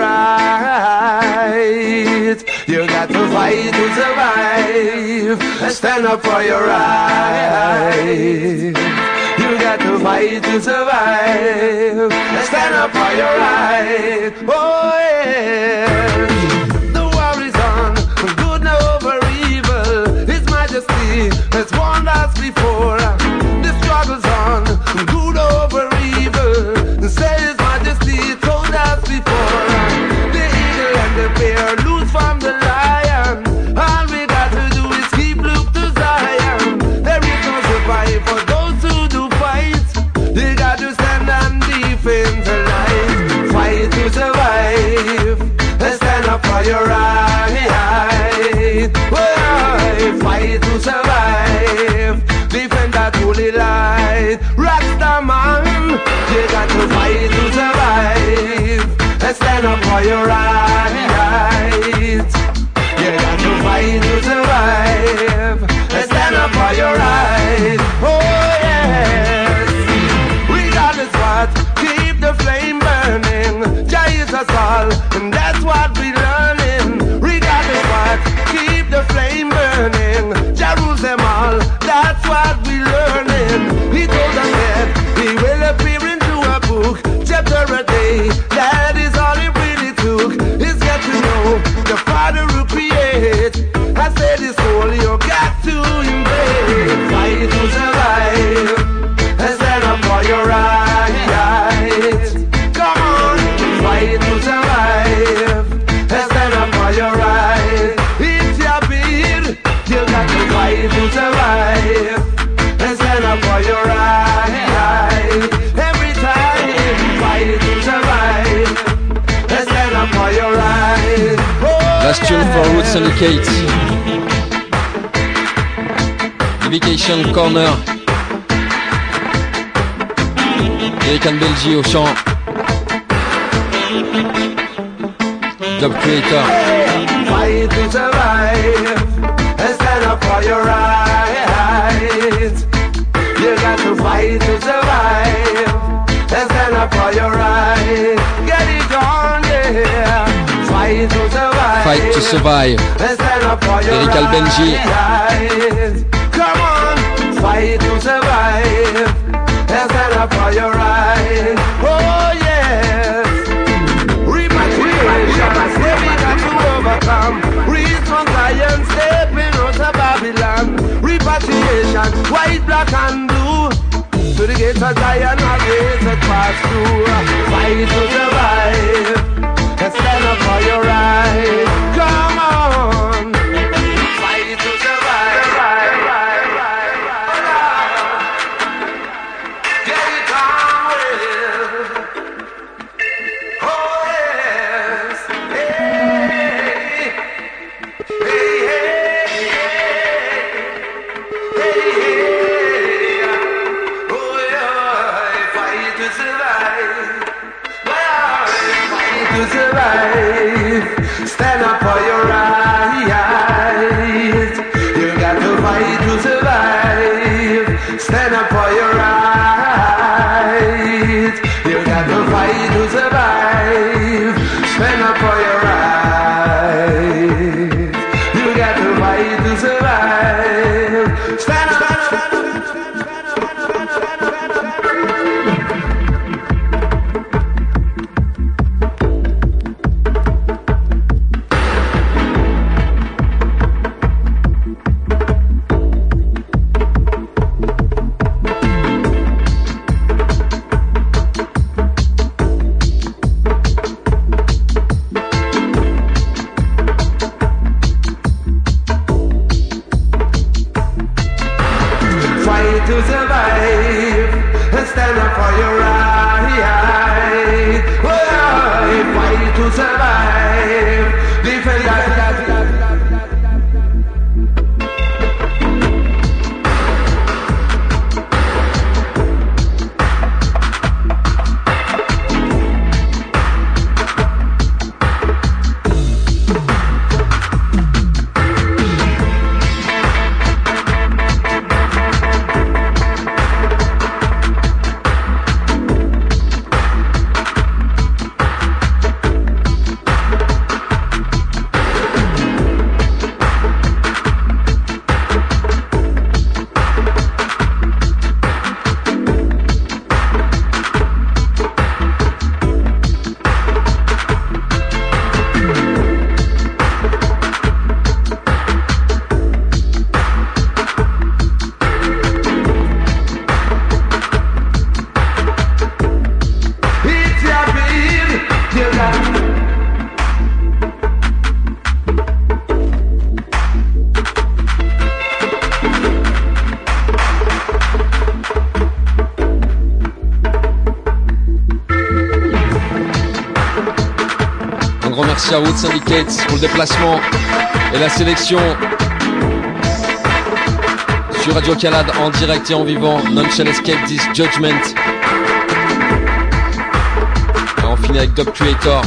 right. You got to fight to survive. Stand up for your right. You got to fight to survive. Stand up for your right. Oh yeah. The war is on, good over evil. His Majesty has warned us before. The struggle's on, good over evil. Say His Majesty told us before. The eagle and the bear loose from the lion. All we got to do is keep look to Zion. There is no survival for those who do fight. They got to stand and defend the light. Fight to survive. Stand up for your right. Well, fight to survive. Defend that holy light. Rasta man, you got to fight to survive. Stand up for your right. You got to fight to survive. Stand up for your right. Oh yes. Regardless what, keep the flame burning. Jah is us all, and that's what we learning. Regardless what, keep the flame burning. Jah rules them all, that's what we learning. He told us that He will appear into a book, chapter a day. That is all it really took. Is get to know the Father who created. I said His soul you got to invade. Fight to survive. Stand up for your right. Come on, fight to survive. Stand up for your right. It's your bid. You got to fight to survive. Stand up for your right. Every time, fight to survive. Stand up for your right. Oh, Last tune for Root Syndicate. Vacation Corner. Eric and Belgi au chant. Job Creator. Fight to survive. Stand up for your right. You got to fight to survive. Stand up for your right. Get it on, yeah. Fight to survive. Fight to survive. Stand up for your Eric Albenji. right. Come on, fight to survive. Stand up for your right. Oh yes. Repatriation, say we got to overcome. Reach from Zion, stepping out of Babylon. Repatriation, white, black and blue. To the gates of Zion, our gates that pass through. Fight to survive. Stand up for your right. Come on. Fight to survive. Get it on with. Oh yes. Hey. Hey, hey, hey. Oh yeah. Fight to survive. Fight to survive. Stand up for your right. You got to fight to survive. Stand up for your right. You got to fight to survive. Stand up for your right. You got to fight to survive. Stand up. Merci à Root Syndicate pour le déplacement et la sélection sur Radio Calade en direct et en vivant. None shall escape this judgment. Et on finit avec Dub Creator.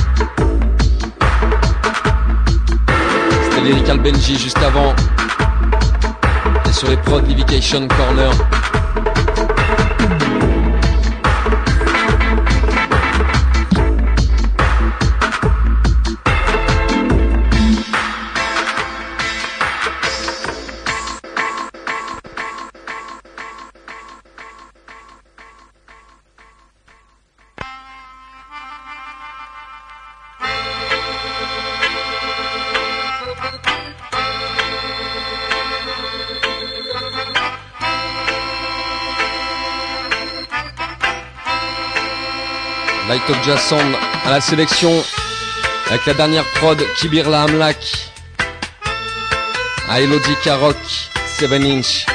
C'était Lyrical Benji juste avant. Et sur les prods Livication Corner. Light of Jazz Sound à la sélection avec la dernière prod Kibir La Amlak à Elodie Karok 7 inch.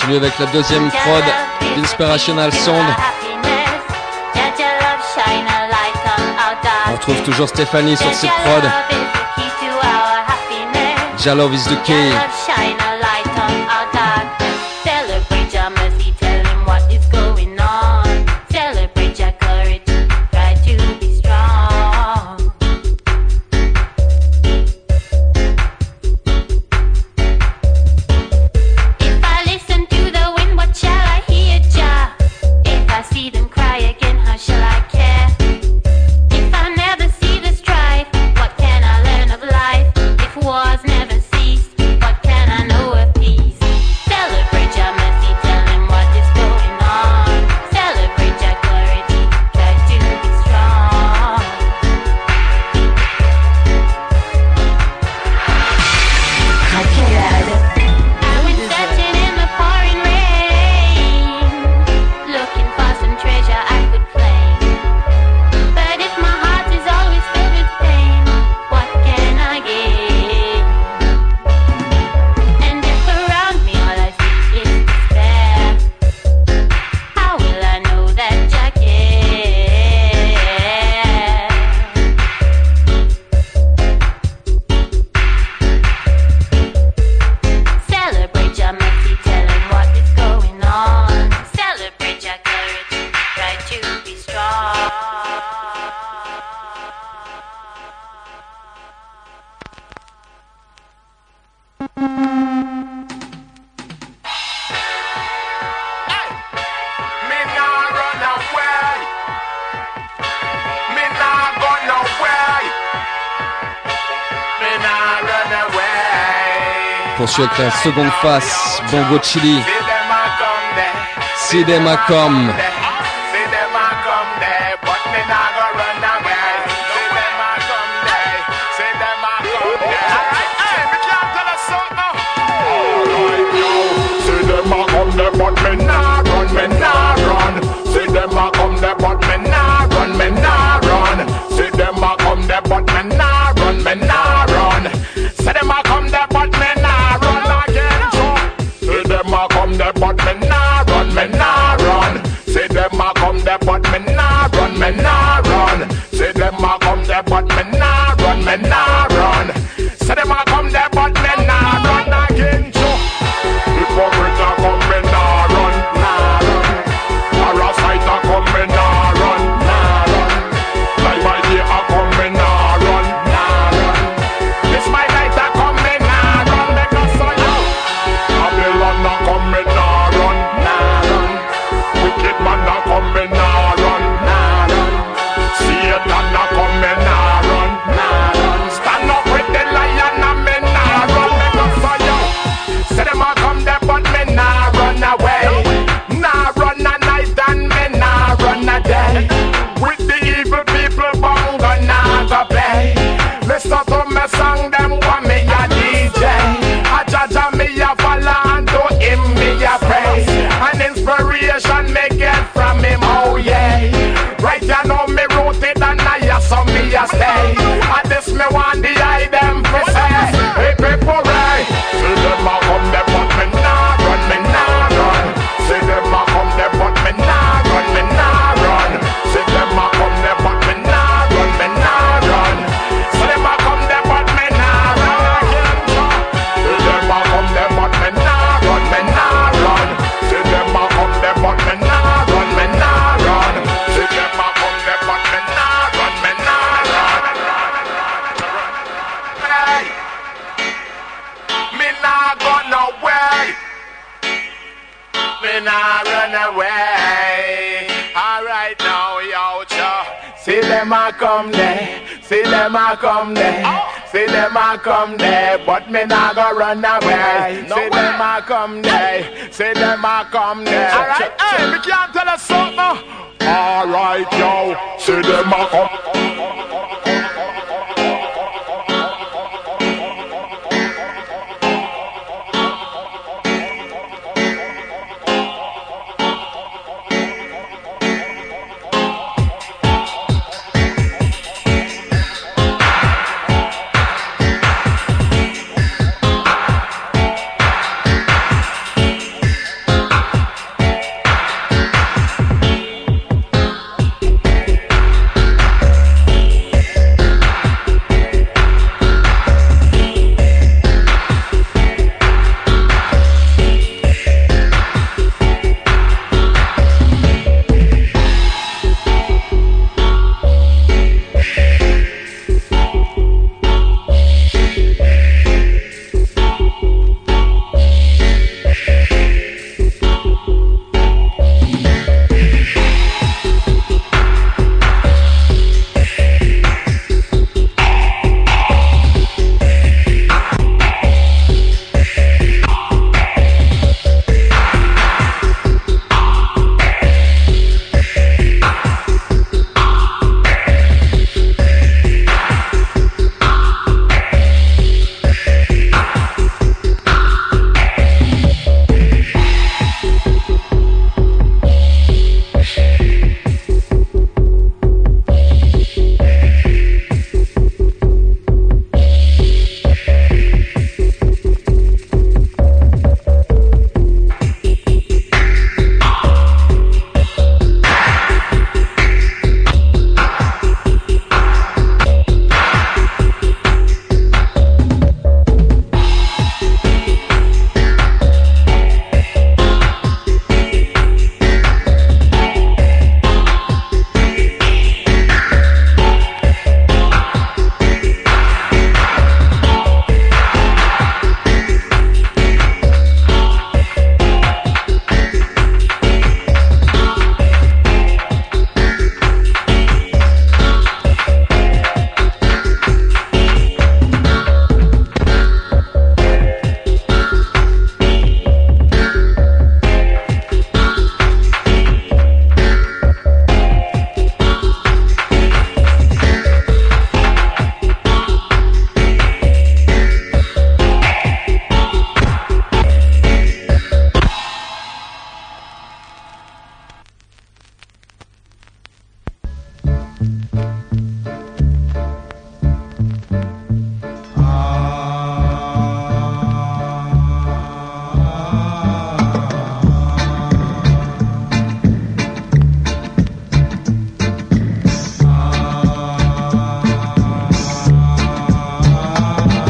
continue avec la deuxième prod d'Inspirational Sound. On retrouve toujours Stéphanie sur ses prods. Jah Love is the key. Celebrate your mercy, tell him what is going on. Celebrate your courage, try to be strong. If I listen to the wind, what shall I hear, Jah? If I see them cry again, how shall I care? If I never see the strife, what can I learn of life? If wars never cease, what can I know of peace? Celebrate your mercy, tell him what is going on. Celebrate your courage, try to be strong. I went searching in the pouring rain, looking for some treasure I could claim. But if my heart is always filled with pain, what can I gain? And if around me all I see is despair, how will I know that Jah cares? Celebrate your mercy, tell him what is going on. Celebrate your courage, try to be strong. Me nah run away. Me nah go nowhere. Me nah run away. Poursuit avec la seconde face, Bongo Chili, See them a come there. See Them A Come. See them a come there, but me nah go run away. See them a come there. See them a come there. Alright, hey, me can't tell us something. Alright, yo. See them a come there, but me nah run, me nah run. See them a come there, but me nah run, me nah run. See them a come there, but me nah run, me nah run. See them a come there, but me nah run again. See them a come there, but me nah run, me nah run. See them a come there, but me nah run, me nah run. See them a come there, but me nah run, me nah run. See them a come there, but me nah run again. Hypocrite a come, me nah run, nah run. Parasite a come, me nah run, nah run. Like my day a come, me nah run, nah run. This my night a come, me nah run. Because I know Babylon a come, me nah run, nah run. Wicked man a come, me nah run, nah run. Satan a come, me nah run, nah run. Stand up with the lion and me nah run. Because I know say them a come there, but me nah run away. Nah run a night and me nah run a day. With the evil people bongo nah go play. Listen to me song, them want me a DJ. A judge me a follow and to him me a praise. An inspiration me get from him, oh yeah. Right you know me rooted and I saw me a stay. And this me want the eye them for say. Hey people right, see them a come there but me nah run, me nah run. See them a come there but me nah run, me nah run. See them a come there but me nah run, me nah run. See them a come there but me nah run again. See them a come there but me nah run, me nah run. See them a come there but me nah run, me nah run. See them a come there but me nah run, me nah run. Hey, me nah go nowhere. Me nah run away. Alright now, yo, cha. See them a come there. See them a come there. See them a come there. But me nah go run away. See them a come there. See them a come there. Alright, hey, me can't tell us something. Alright, yo. See them a come.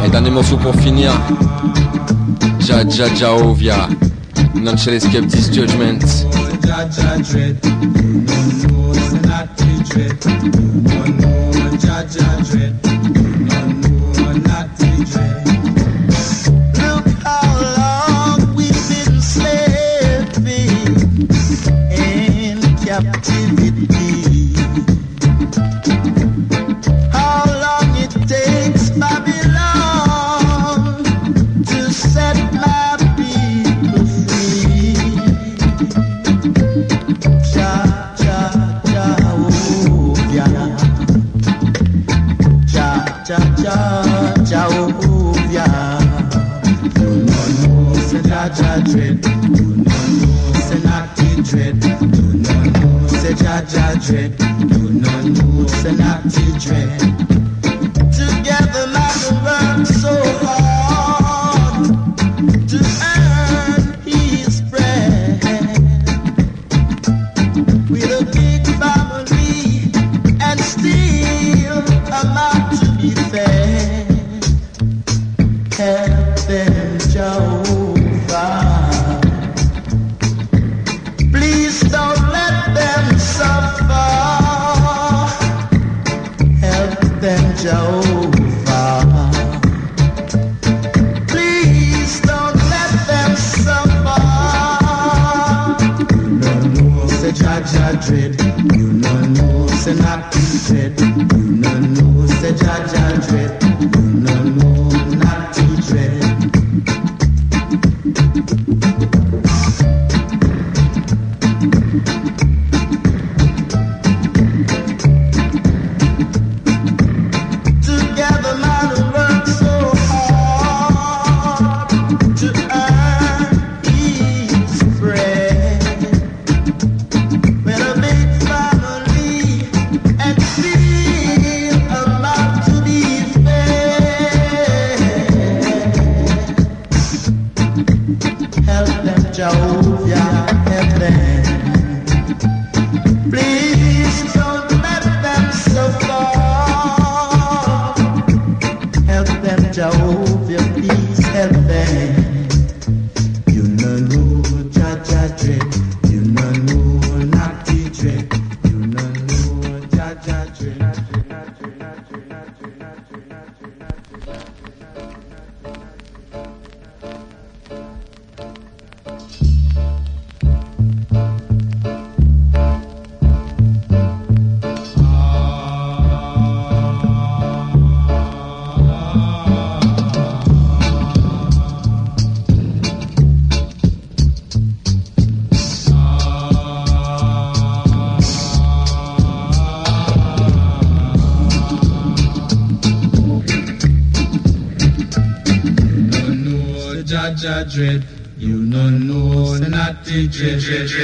Et dernier morceau pour finir. Jaovia. Non-shell escape this judgment. Look how long we've been slaving in captivity. How long it takes Babylon to set my people free. Jehovah, you no know say Jaja dread, you no know say Natty dread, you no know say Jaja dread, you no know say Natty dread. Together like we work so hard to earn His bread. With a big family and still a lot to be fed. Help them, Jehovah. Please don't let them suffer. Help them, Jehovah. Please don't let them suffer. You no know say Jaja dread. You no know say Natty dread. You no know say Jaja dread. You no know Natty dread. Together man we work so hard to earn His bread. With a big family and still a lot to be fed. Help them, Jehovah, help them. Please don't let them suffer. Help them, Jehovah, please help them. You no know Jaja dread, you no know Natty dread, you no know Jaja dread. Jaja dread, you no know say Natty dread.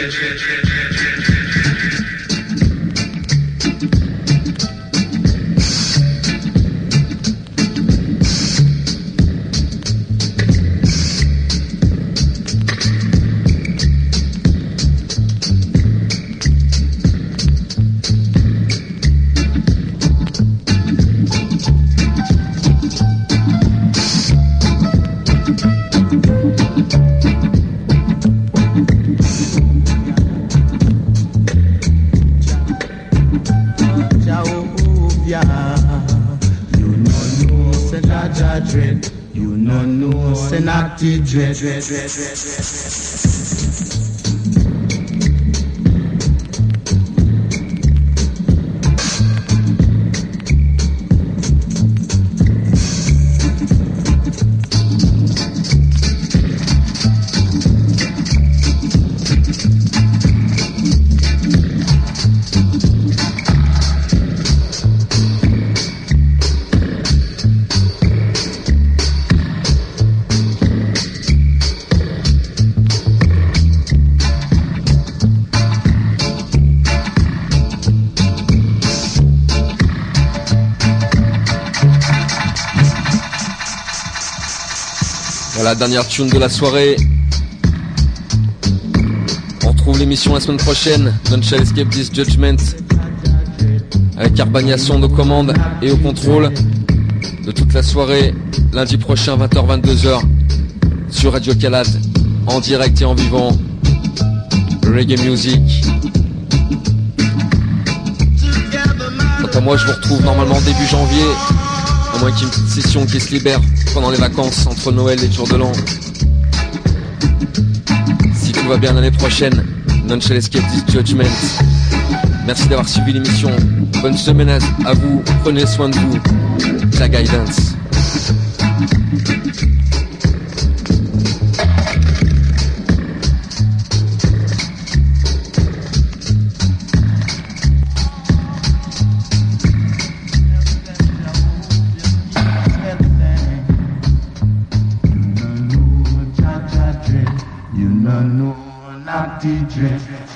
You no know say Natty dread. Voilà, dernière tune de la soirée. On retrouve l'émission la semaine prochaine. Don't Shall Escape This Judgment. Avec Arbagna Son aux commandes et au contrôle. de toute la soirée, lundi prochain 20h-22h sur Radio Calade, en direct et en vivant, reggae music. Quant à moi, je vous retrouve normalement début janvier, à moins qu'il y ait une petite session qui se libère pendant les vacances entre Noël et Jour de l'An. Si tout va bien l'année prochaine, None shall escape this judgment. Merci d'avoir suivi l'émission. Bonne semaine à vous. Prenez soin de vous. La guidance. You know, not the dread.